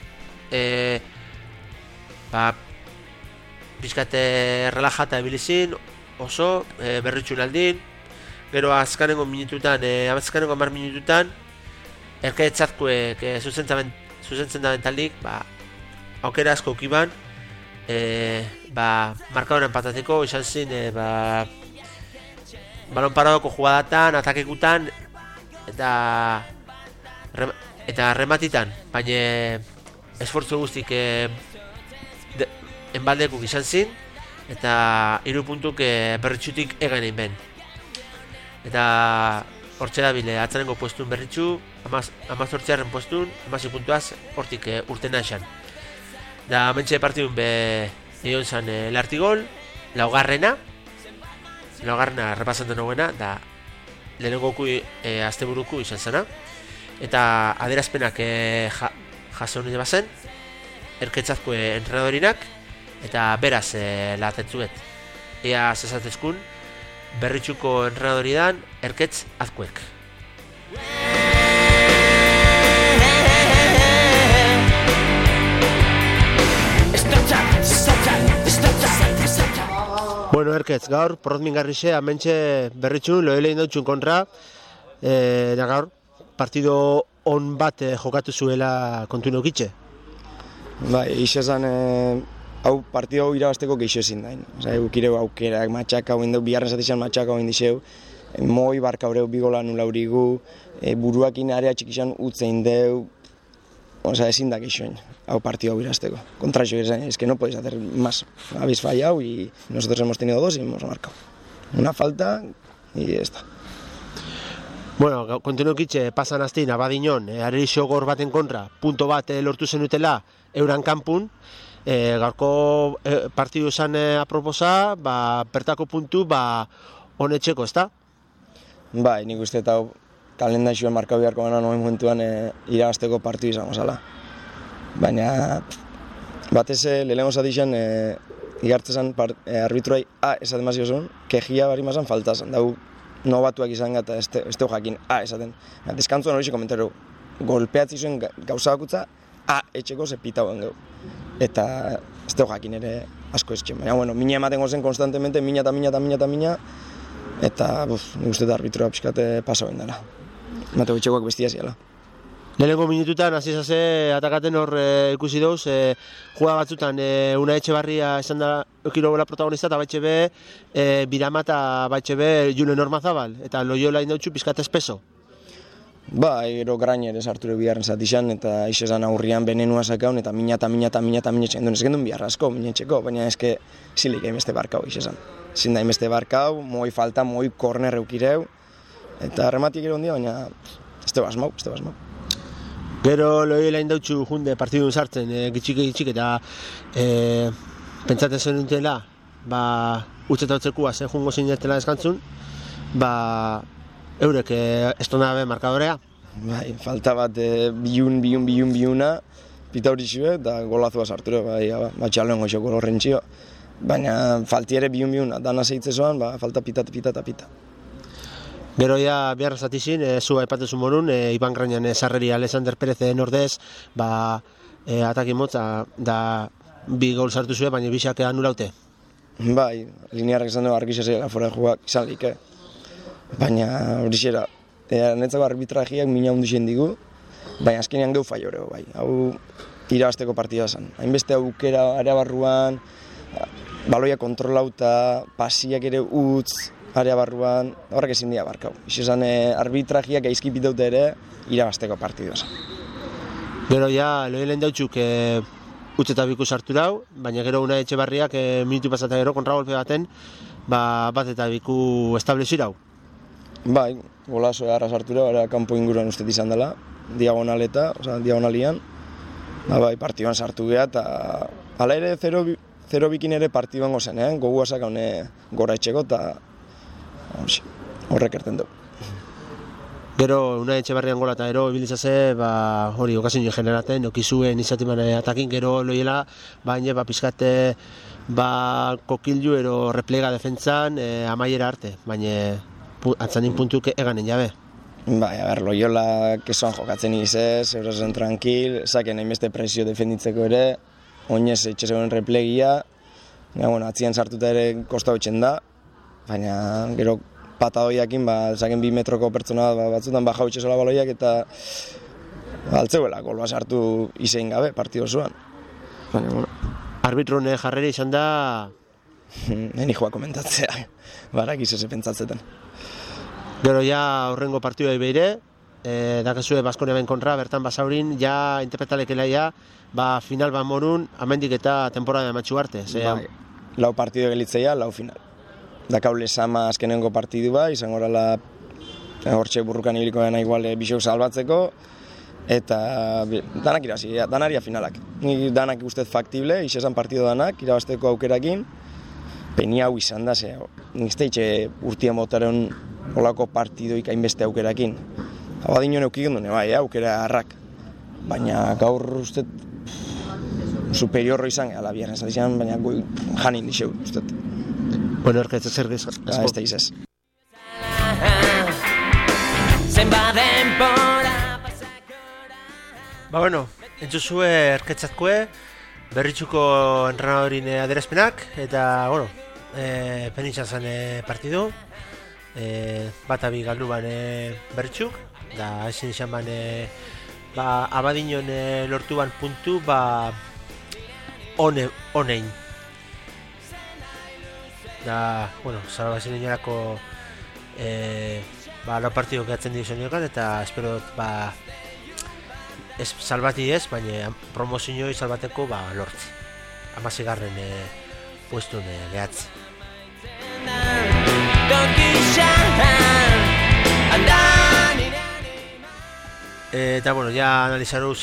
pizkate relajata bilizin, oso, berritxun aldin. Gero azkanengo 10 minututan, erkeetzatkuek zuzentzen da bentaldik, aukera asko ukiban, markadoren patateko, izan zin, balon paradoko jugadatan, atakekutan, eta rematitan, baina esfortzu guztik enbaldekuk izan zin, eta 3 puntuk berritxutik eganein ben. Eta hortxe da bile, atzanengo puestun berritxu, 18. puestun, 16 puntuaz, hortik urtena esan. Da, mentxe partidun egon zan Lartigol, laugarrena repasanten nagoena, da lehenengoku asteburuku izan zena. Eta adierazpenak jaso nire bazen, erketzazko entrenadorinak, eta beraz latetzuet. Ea zezatezkun, berritxuko entrenadori dan, erketz azkuek. Bueno, erketz, gaur, porrot mingarrixe, amentxe berritxun, Loiola Indautxun kontra, da gaur, partido on bat jokatu zuela kontu neukitxe. Ixezan, hau partido hau irabazteko geixo ezin dain. Eukireu aukerak, matxaka hau indeu, biharren zatizan matxaka hau indizeu, moi barkaureu bigola nula hurigu, buruakin area txikizan utzein deu, ezin da geixoen, hau partido hau irabazteko. Contraxo, es que no puedes hacer más. Habéis fallado y nosotros hemos tenido 2 y hemos marcado. Una falta y ya está. Bueno, kontinu kitxe, pasan aztin, abadinon, arerixo gor baten kontra, punto bat lortu zenutela, euran kanpun, gaurko partidu esan aproposa, bertako puntu, honetxeko, ezta? Nik uste eta kalendaxioan markau beharko gana noen momentuan irabazteko partidu izango zala. Baina, batez lehenengo zatixan, igartzezan arbitroai esaten mazio zuen, kejia bari mazan faltazan, dau no batuak izan gata ez teu jakin esaten. Deskantzuan hori komentero, golpeatzi zuen gauza bakutza, etxeko zepita guen gau. Eta ez teu jakin ere asko ez txen. Baina, bueno, mina ematen gozen konstantemente, mina, eta nik uste da arbitroa pixkate pasa ben dela. Mateo etxekoak bestia ziala. Lehenengo minututan, hasi atakaten hor ikusi dauz, jugada batzutan Una Etxebarria esan da ekirobola protagonista, eta baitxe be, Birama eta baitxe be Julen Ormazabal, eta Loiola Indautxu pizkate espeso. Ero Grañer ez harture biharren zatixan, eta izan aurrian benenua sakaun, eta mina txendun. Ez gendun biharra asko, minetxeko, baina eske zilik hainbeste barkau izan. Zin da hainbeste barkau, moi falta, moi korner eukireu, eta rematik ero ondia, baina ez te basmau. Gero Loiola Indautxu junde partidun sartzen, gitxik eta pentsaten zen dutela, utzeta utzekua zen jungo zinetela deskantzun, eurek estona be markadorea. Falta bat biuna, pita hori zue, eta golazua sarture, batxaloen goxo gol horren txio. Baina falti ere biuna, dana zeitze zoan, falta pita. Gero ja biharra zatizin, zu aipatezu morun, Iban Grañan sarreri Alexander Perezen ordez, ataki motza, da 2 gol sartu zuen, baina bisak anulaute. Linearrak esan dugu argisa zeila fora juak izan lik, baina hori zera, netzako arbitrajiak mina hundixen digu, baina azkenean geu faiore, hau irabazteko partida zen. Hainbeste aukera area barruan, baloia kontrolauta, pasiak ere utz, area barruan, horrek ezin dira barkau. Izan arbitrajiak gaizki bitaute ere, irabazteko partidua. Gero ja, lehen dautzuk utzeta biku sartu dau, baina gero Unai Etxebarriak minutu pasata gero kontragolpe baten, bat eta biku establezirau. Bai, golazo eharra sartu dau, kanpo inguruan ustet izan dela, diagonalian, bai, partiduan sartu geha, eta hala ere 0 bikin ere partiduan gozen, gogu asak gora etxeko, eta horrek erten dugu. Gero Unai Etxebarrian gola eta gero ibilizaze, hori okazio generaten, okizuen izatiman atakin gero loiela, baina pizkate kokildu ero replega defentzan amaiera arte, baina atzanin puntuk eganen jabe. Bai, Loiola kesoan jokatzen izez, eurozen tranquil, zaken hainbeste presio defenditzeko ere, oinez etxesegoen replegia, atzian sartuta ere kosta hotxen da, baina gero patadoiakin, zaken 2 metroko pertsona batzutan baja hotxesola baloiak eta altzeuela golba sartu izein gabe partido zuan. Arbitron jarrera izan da... Neni joa komentatzea, barak izose pentsatzetan. Gero ja horrengo partidua beire, dakazue Baskonia ben kontra, bertan basaurin, ja interpretalekela ja, final morun, amendik eta temporada ematxu arte. Bai, 4 partidu gelitzeia, 4 final. Dakau lesama azkenengo partidua, izango horrela hortxe burrukan ibiliko dena igual bisok salbatzeko, eta danak irazi, danaria finalak. Ni danak ustez faktible, izan partido danak, irabazteko aukerakin, peni hau izan da, nizte itxe urtia motaren olako partidoik hainbeste aukerakin. Hau adino neukik dune, bai, aukera harrak. Baina gaur ustez superiorro izan, ala bierren zatizan, baina janin dixeu, ustez. Bueno, erketze zer asko. Ez da izaz. Bueno, entzuzue erketzatkoe, berritxuko entrenadorin aderazpenak, eta, bueno, penitxan zen partidu, bat abi galdu ban berritxuk, da ezin izan ban, abadinon lortu ban puntu, honein. Da, bueno, salbazien inorako lau partidu gehatzen dira zeniokan, eta espero salbati ez, baina promozioi salbateko lortzi. 16. puestun gehatzi. Eta, bueno, ja analizaruz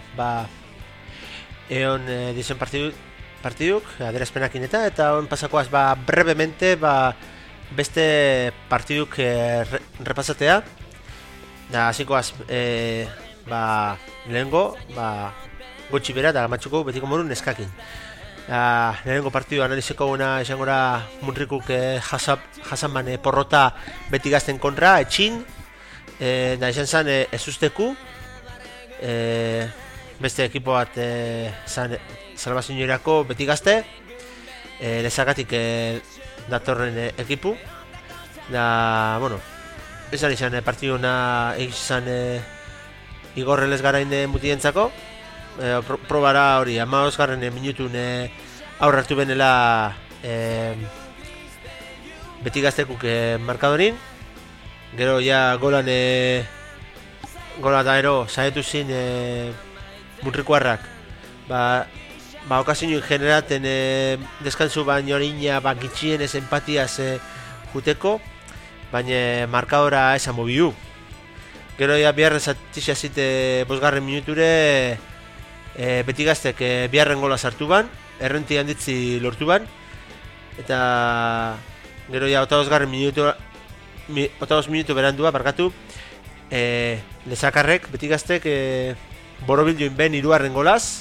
eon dizen partiduk, aderazpenakin eta on pasakoaz brevemente beste partiduk repasatea. Da, hasikoaz lehengo gotxi bera eta matxuko betiko morun eskakin. Lehengo partidu analizeko guna esangora Munrikuk jasan porrota beti gazten kontra, etxin, da izan zen ez usteku, beste ekipo bat salbazioerako beti gazte, lezagatik datorren ekipu, da, bueno, esan izan partiduna egizan igorrelez garain mutientzako, probara hori, 15. minutun aurrartu benela beti gaztekuk markadorin, gero ja gola eta ero saietu zin Munrikuarrak, okazioen generaten deskansu baino horina gitxien ez empatiaz juteko, baina markadora esan mobiu. Gero ja biharren zatixia zite 5. minuture beti gaztek biharren gola sartu ban, errenti handitzi lortu ban, eta gero ja 8. minutu berandua, barkatu, lezakarrek beti gaztek borobilduin ben 3. golaz,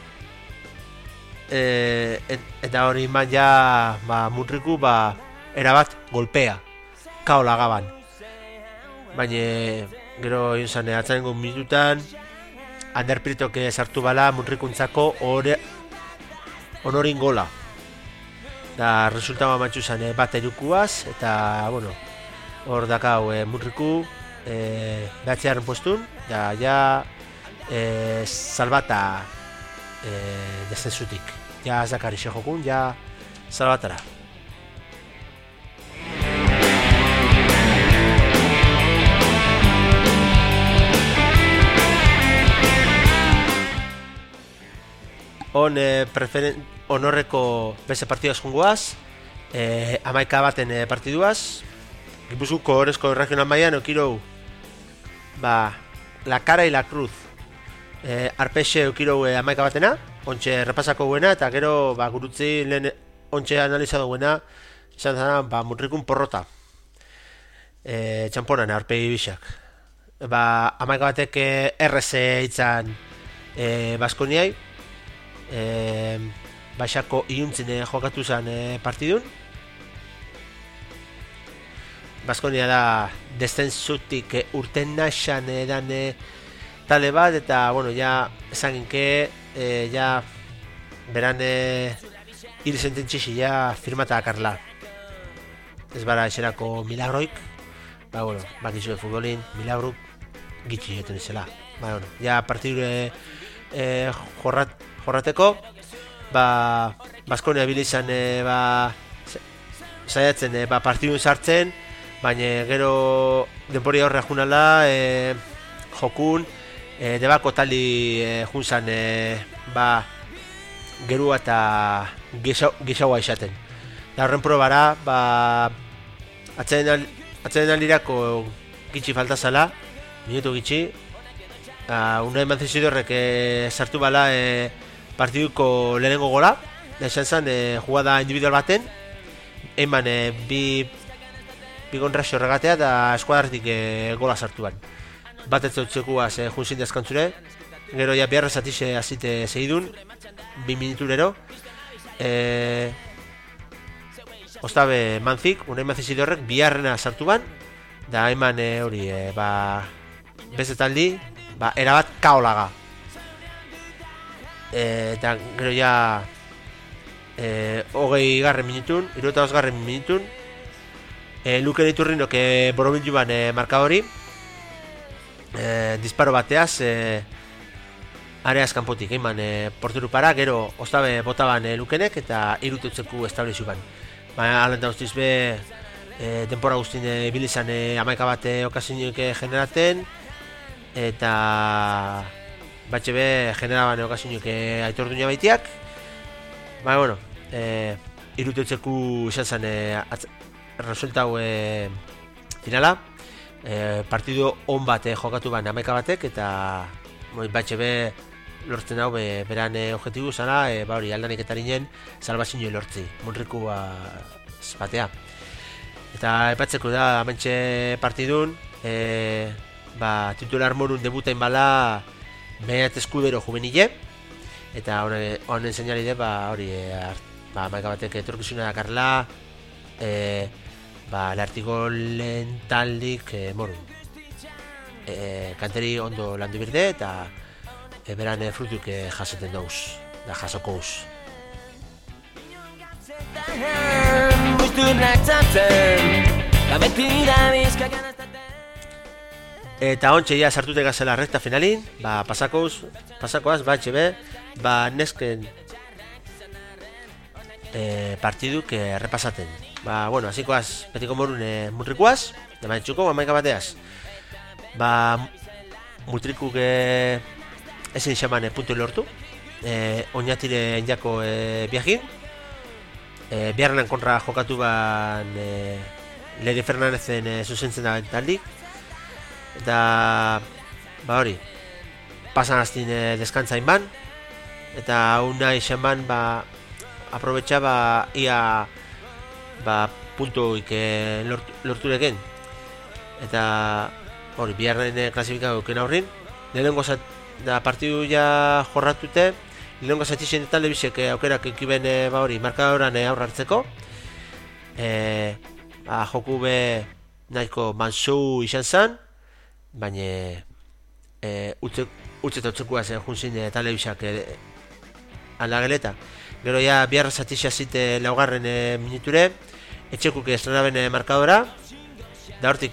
eta hori iman ja Munriku erabat golpea, kao lagaban. Baina gero izan atzaren minututan Ander Pritok sartu bala Munrikuntzako honorin gola. Da resultaba matxu zan bat erukuaz, eta bueno, hor dakau Munriku behatzearen postun, da ja salbata descensutik. Ja ez dakar iso jokun, ja salbatara. Honorreko beste partidaz jungoaz, 11 baten partiduaz, Gipuzkoako Orezko regional mailan eukirou La Cara y la Cruz Arpexe eukirou 11 batena, ontxe repasako guena, eta gero gurutzi lehen ontxe analizado guena, izan zara Munrikun porrota txamponan arpegi bisak. 11 batek RC itzan Baskoniai, Baixako iuntzine jokatu zen partidun. Baskonia da descensutik urten naixan edan tale bat, eta bueno, ja esan ginke ja beran hil sententxixi ja firmata akarla. Ez bara eserako milagroik, bueno, bakizu futbolin milagruk gitxi jeten izela. Bueno, ja partidure jorrateko, Baskonia bilizan saiatzen partidun sartzen, baina gero denpori horre junala jokun debako tali junzan gerua eta gixaua izaten. Da horren probara atzenen aldirako gitxi faltazala, minutu gitxi, Unai Manzizidorrek sartu bala partiduko lehenengo gola, da esan zen jugada individual baten, eman bi gonrazio regatea eta eskuadartik gola sartuan. Bat ez dutxekuaz junzin deskantzure, gero ja biharra zatixe azite segidun, 2 minuturero. Ostabe Manzik, Unai Manzizidorrek biharrena sartuan, da eman hori bezetaldi, erabat kaolaga. Eta gero ja 20 minutun, 25 minutun, Luken Iturrinok borobildu ban markadori, disparo bateaz areaz kanpotik eman porteru para, gero ostabe botaban Lukenek eta irututzeku establizu ban. Alenta guztiz be denpora guztien bilizan 11 bat okazinioek generaten, eta batxe be generaban okazinioek aitordunia baitiak. Bueno, irututzeku izan zen resultau finala, partidu on bat jokatu ban 11 batek, eta batxe be lortzen hau beran objektibu zana, hori aldanik eta rinen salbazinoi lortzi, Munriku batea. Eta epatzeko da amentxe partidun, titular morun debutain bala Beat Eskudero juvenile, eta honen seinali de hori maika batek etorkizuna dakarla lartiko lehen taldik morun. Kanteri ondo landu birde eta beran frutuk jasaten dauz, da jasokouz. Eta ontxe ja sartute gazela recta finalin, pasakoaz, batxe be, nesken partiduk repasaten. Bueno, hasikoaz betiko morun Munrikuaz, dema entxuko, maika bateaz. Multrikuk ezin xaman puntu lortu, oinatire enjako biagin, biharrenan kontra jokatu ban Leri Fernandezen zuzentzen da taldik, eta hori pasan aztin deskantzain ban, eta unai xan ban aprobetxa ia puntuik lortureken, eta hori biharren klasifikako ken aurrin. Lehenengo da partidu ja jorratute, lehenengo zatixen talde bisek aukerak ekiben hori markadoran aurra hartzeko, joku be nahiko mansu izan zen, baina utzeta utzekuaz junzin talde bisek aldageleta. Gero ja biharra zatixea zite laugarren minuture, etxekuk estrenaben markadora, da hortik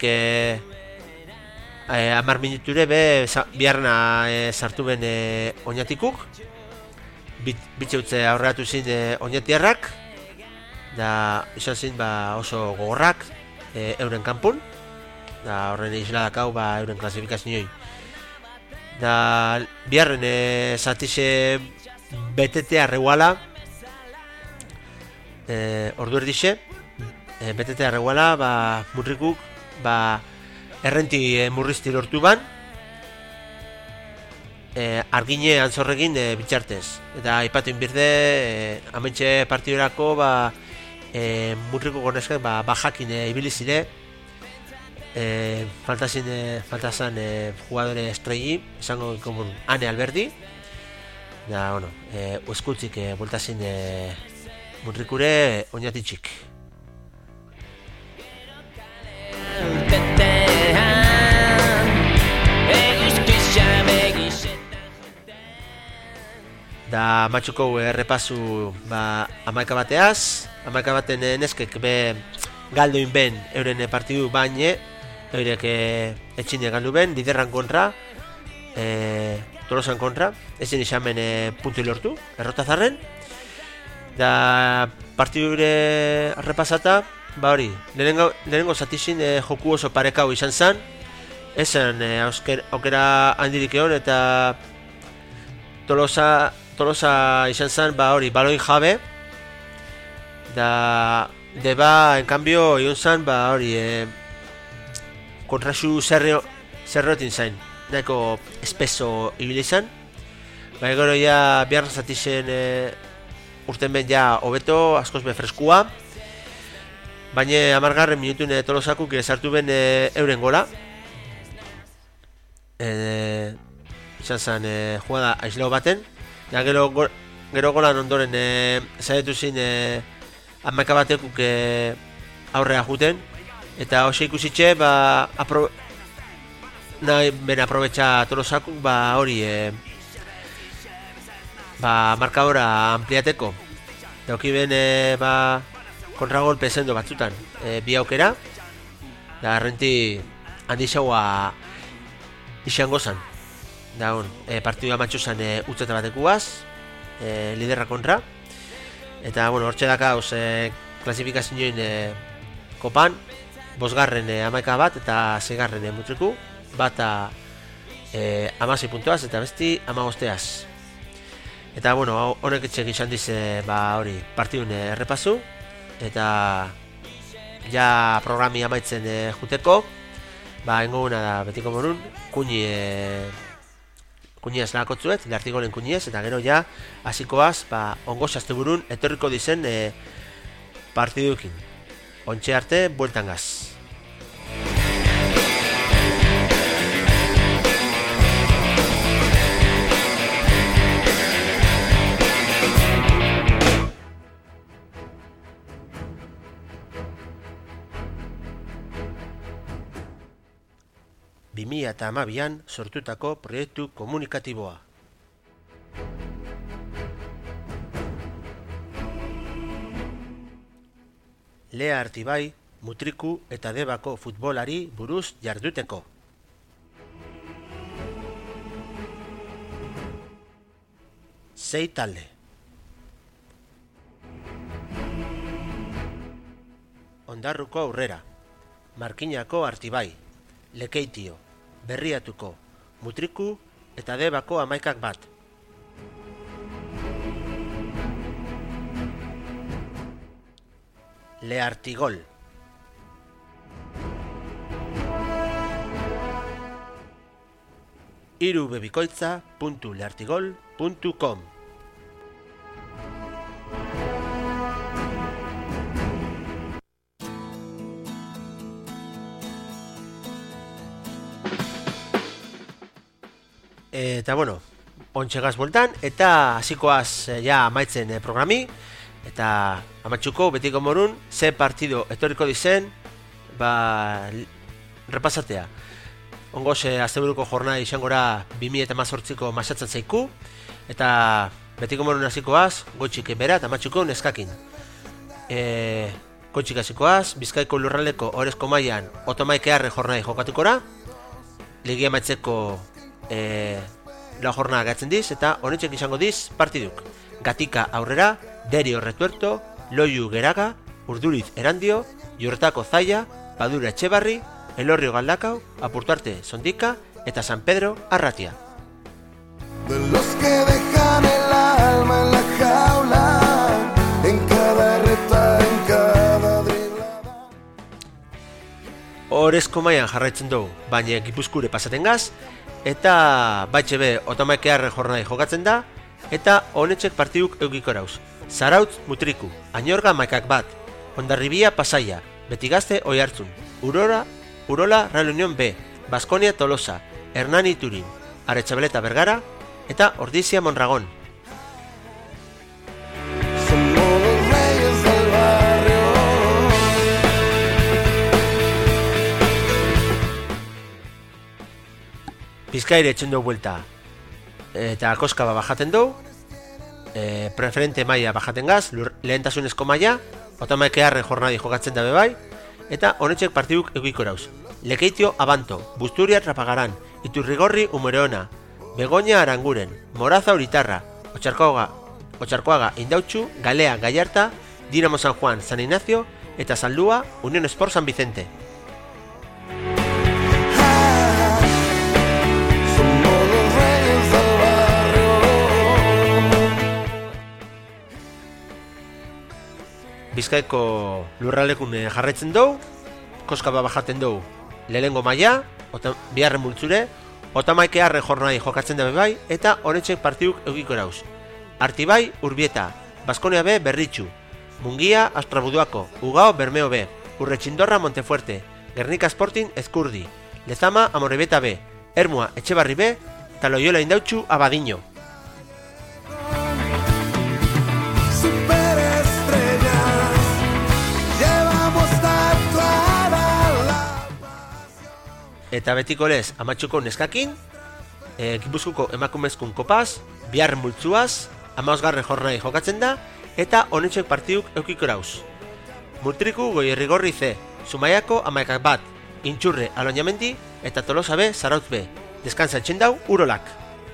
10 minuture be biharrena sartu ben oinatikuk, bitxe utze aurreatu zin oinatiarrak, da izan zin oso gogorrak euren kanpun, da horren isladakau euren klasifikazioi. Da biharren zatixe BTT Arreguala ordu erdixe BTT Arreguala murrikuk errenti murrizti lortu ban argine antzorregin bitxartez eta aipatu inbirde amentxe partidurako murriko goneskak bajakin ibili zire faltazan jugadore estrelli esango komun Ane Alberdi da, bueno, uskutzik bultazin murrikure oinatitxik da matxuko errepasu amaika bateaz amaika baten neskek galdoin ben euren partidu baine eurek etxine galdu ben liderran kontra Tolosan kontra ezin isamen puntu lortu errotazarren da partidu gure arrepasata hori lehenengo zatixin joku oso parekau izan zan esan aukera handirik egon eta Tolosa izan zan hori baloin jabe da deba en cambio egon zan hori kontrasu zerroetin zain nahiko espeso ibili izan gero ja biharra zatixen urten ben ja hobeto askoz be freskua baina 10. minutun Tolosakuk sartu ben euren gola izan zen jugada aislao baten ja gero golan ondoren zaretu zin amaika batekuk aurrea juten eta hoxe ikusitxe nahi ben aprobetxa Tolosakuk hori markadora ampliateko dauki ben kontragolpe zendo batzutan bi aukera da renti handi xaua izango zan da partidua matxuzan utzeta batekuaz liderra kontra eta hortxe dakauz klasifikazioen kopan 5. amaika bat eta 6. mutriku bata 16 puntuaz eta besti 15az eta honek etxek izan dize hori partidun errepasu eta ja programi amaitzen juteko engoguna da betiko morun kuñiaz lakotzuet lartigolen kuñiez eta gero ja hasikoaz ongo asteburun etorriko dizen partidukin ontxe arte bueltan gaz. Eta 2012an sortutako proiektu komunikatiboa. Lea Artibai, Mutriku eta Debako futbolari buruz jarduteko. Sei talde. Ondarruko Aurrera, Markinako Artibai, Lekeitio, Berriatuko, Mutriku eta Debako 11 bat. Leartigol. irubebikoitza.leartigol.com. Eta ontxegaz bueltan, eta hasikoaz ja amaitzen programi, eta amatxuko betiko morun, ze partido etorriko dizen, repasatea. Ongoz, asteburuko jornada izangora 2018ko masatzen zaiku, eta betiko morun hasikoaz, gotxik bera eta amatxuko neskakin. Gotxik hasikoaz, Bizkaiko lurraldeko orezko mailan otomaikearre jornada jokatukora, ligia maitzeko la jornada gatzen diz eta honetxek izango diz partiduk. Gatika Aurrera, Derio Retuerto, Loiu Geraga, Urduriz Erandio, Jurretako Zaia, Padura Etxebarri, Elorrio Galdakao, Apurtuarte Sondika eta San Pedro Arratia. De los que dejan el alma alma en la jaula, en cada reta, en cada driblada. Horezko mailan jarraitzen dugu, baina Gipuzkure pasaten gaz, eta baitxe be Otamaikearren jornadai jokatzen da, eta honetxek partiduk eukiko erauz. Zarautz Mutriku, Añorga Maikak bat, Hondarribia Pasaia, Betigazte Oihartzun, Urola Real Unión B, Baskonia Tolosa, Hernani Turin, Aretxabeleta Bergara, eta Ordizia Mondragón. Somos los reyes del barrio. Bizkaire etxen dugu buelta, eta Koskaba bajaten dugu, preferente maila bajaten gaz, lehentasunezko maila, Otamaikearren jornadi jokatzen dabe bai, eta honetxek partiduk eukiko erauz. Lekeitio Abanto, Busturia Trapagaran, Iturrigorri Umereona, Begoña Aranguren, Moraza Uritarra, Otxarkoaga Indautxu, Galea Gallarta, Dinamo San Juan San Ignacio, eta Zaldua Unión Sport San Vicente. Bizkaiko lurralekun jarraitzen dugu, Koskaba bajaten dugu lehenengo maila, biharren multzure, Otamaikearren jornadi jokatzen dabe bai, eta honetxek partiduk eukiko erauz. Artibai Urbieta, Baskonia B Berritxu, Mungia Astrabuduako, Ugao Bermeo B, Urretxindorra Montefuerte, Gernika Sporting Ezkurdi, Lezama Amorebeta B, Ermua Etxebarri B, eta Loyola Indautxu Abadiño. Eta betiko lez, Amatxuko neskakin, Gipuzkoako emakumezkun kopaz, biharren multzuaz, 15. jornadi jokatzen da, eta honetxek partiduk eukiko erauz. Mutriku Goierrigorri C, Zumaiako Amaikak bat, Intxurre Aloñamendi, eta Tolosa B, Zarautz B. Deskansa etxendau, Urolak.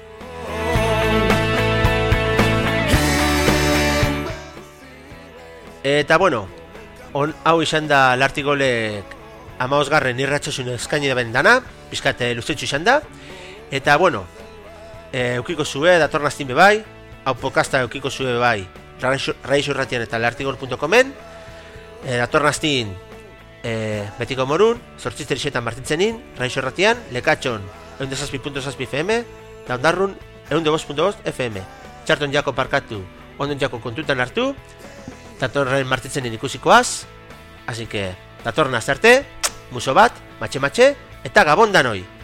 Eta bueno, hau izan da lartigolek 15. irratxosun eskaini da dana, pizkate luzetxu izan da, eta bueno, eukiko zue, datornaztin bebai, hau podcasta eukiko zue bebai, Raixo Irratian eta lartigol.comen, datornaztin betiko morun, zortzizter isetan martitzenin, Raixo Irratian, lekatxon, 107.7 FM, eta ondarrun, 102.5 FM. Txarton jako parkatu, ondon jako kontutan hartu, datorren martitzenin ikusikoaz, así que, datornaz arte, muso bat, matxe-matxe, eta gabon danoi!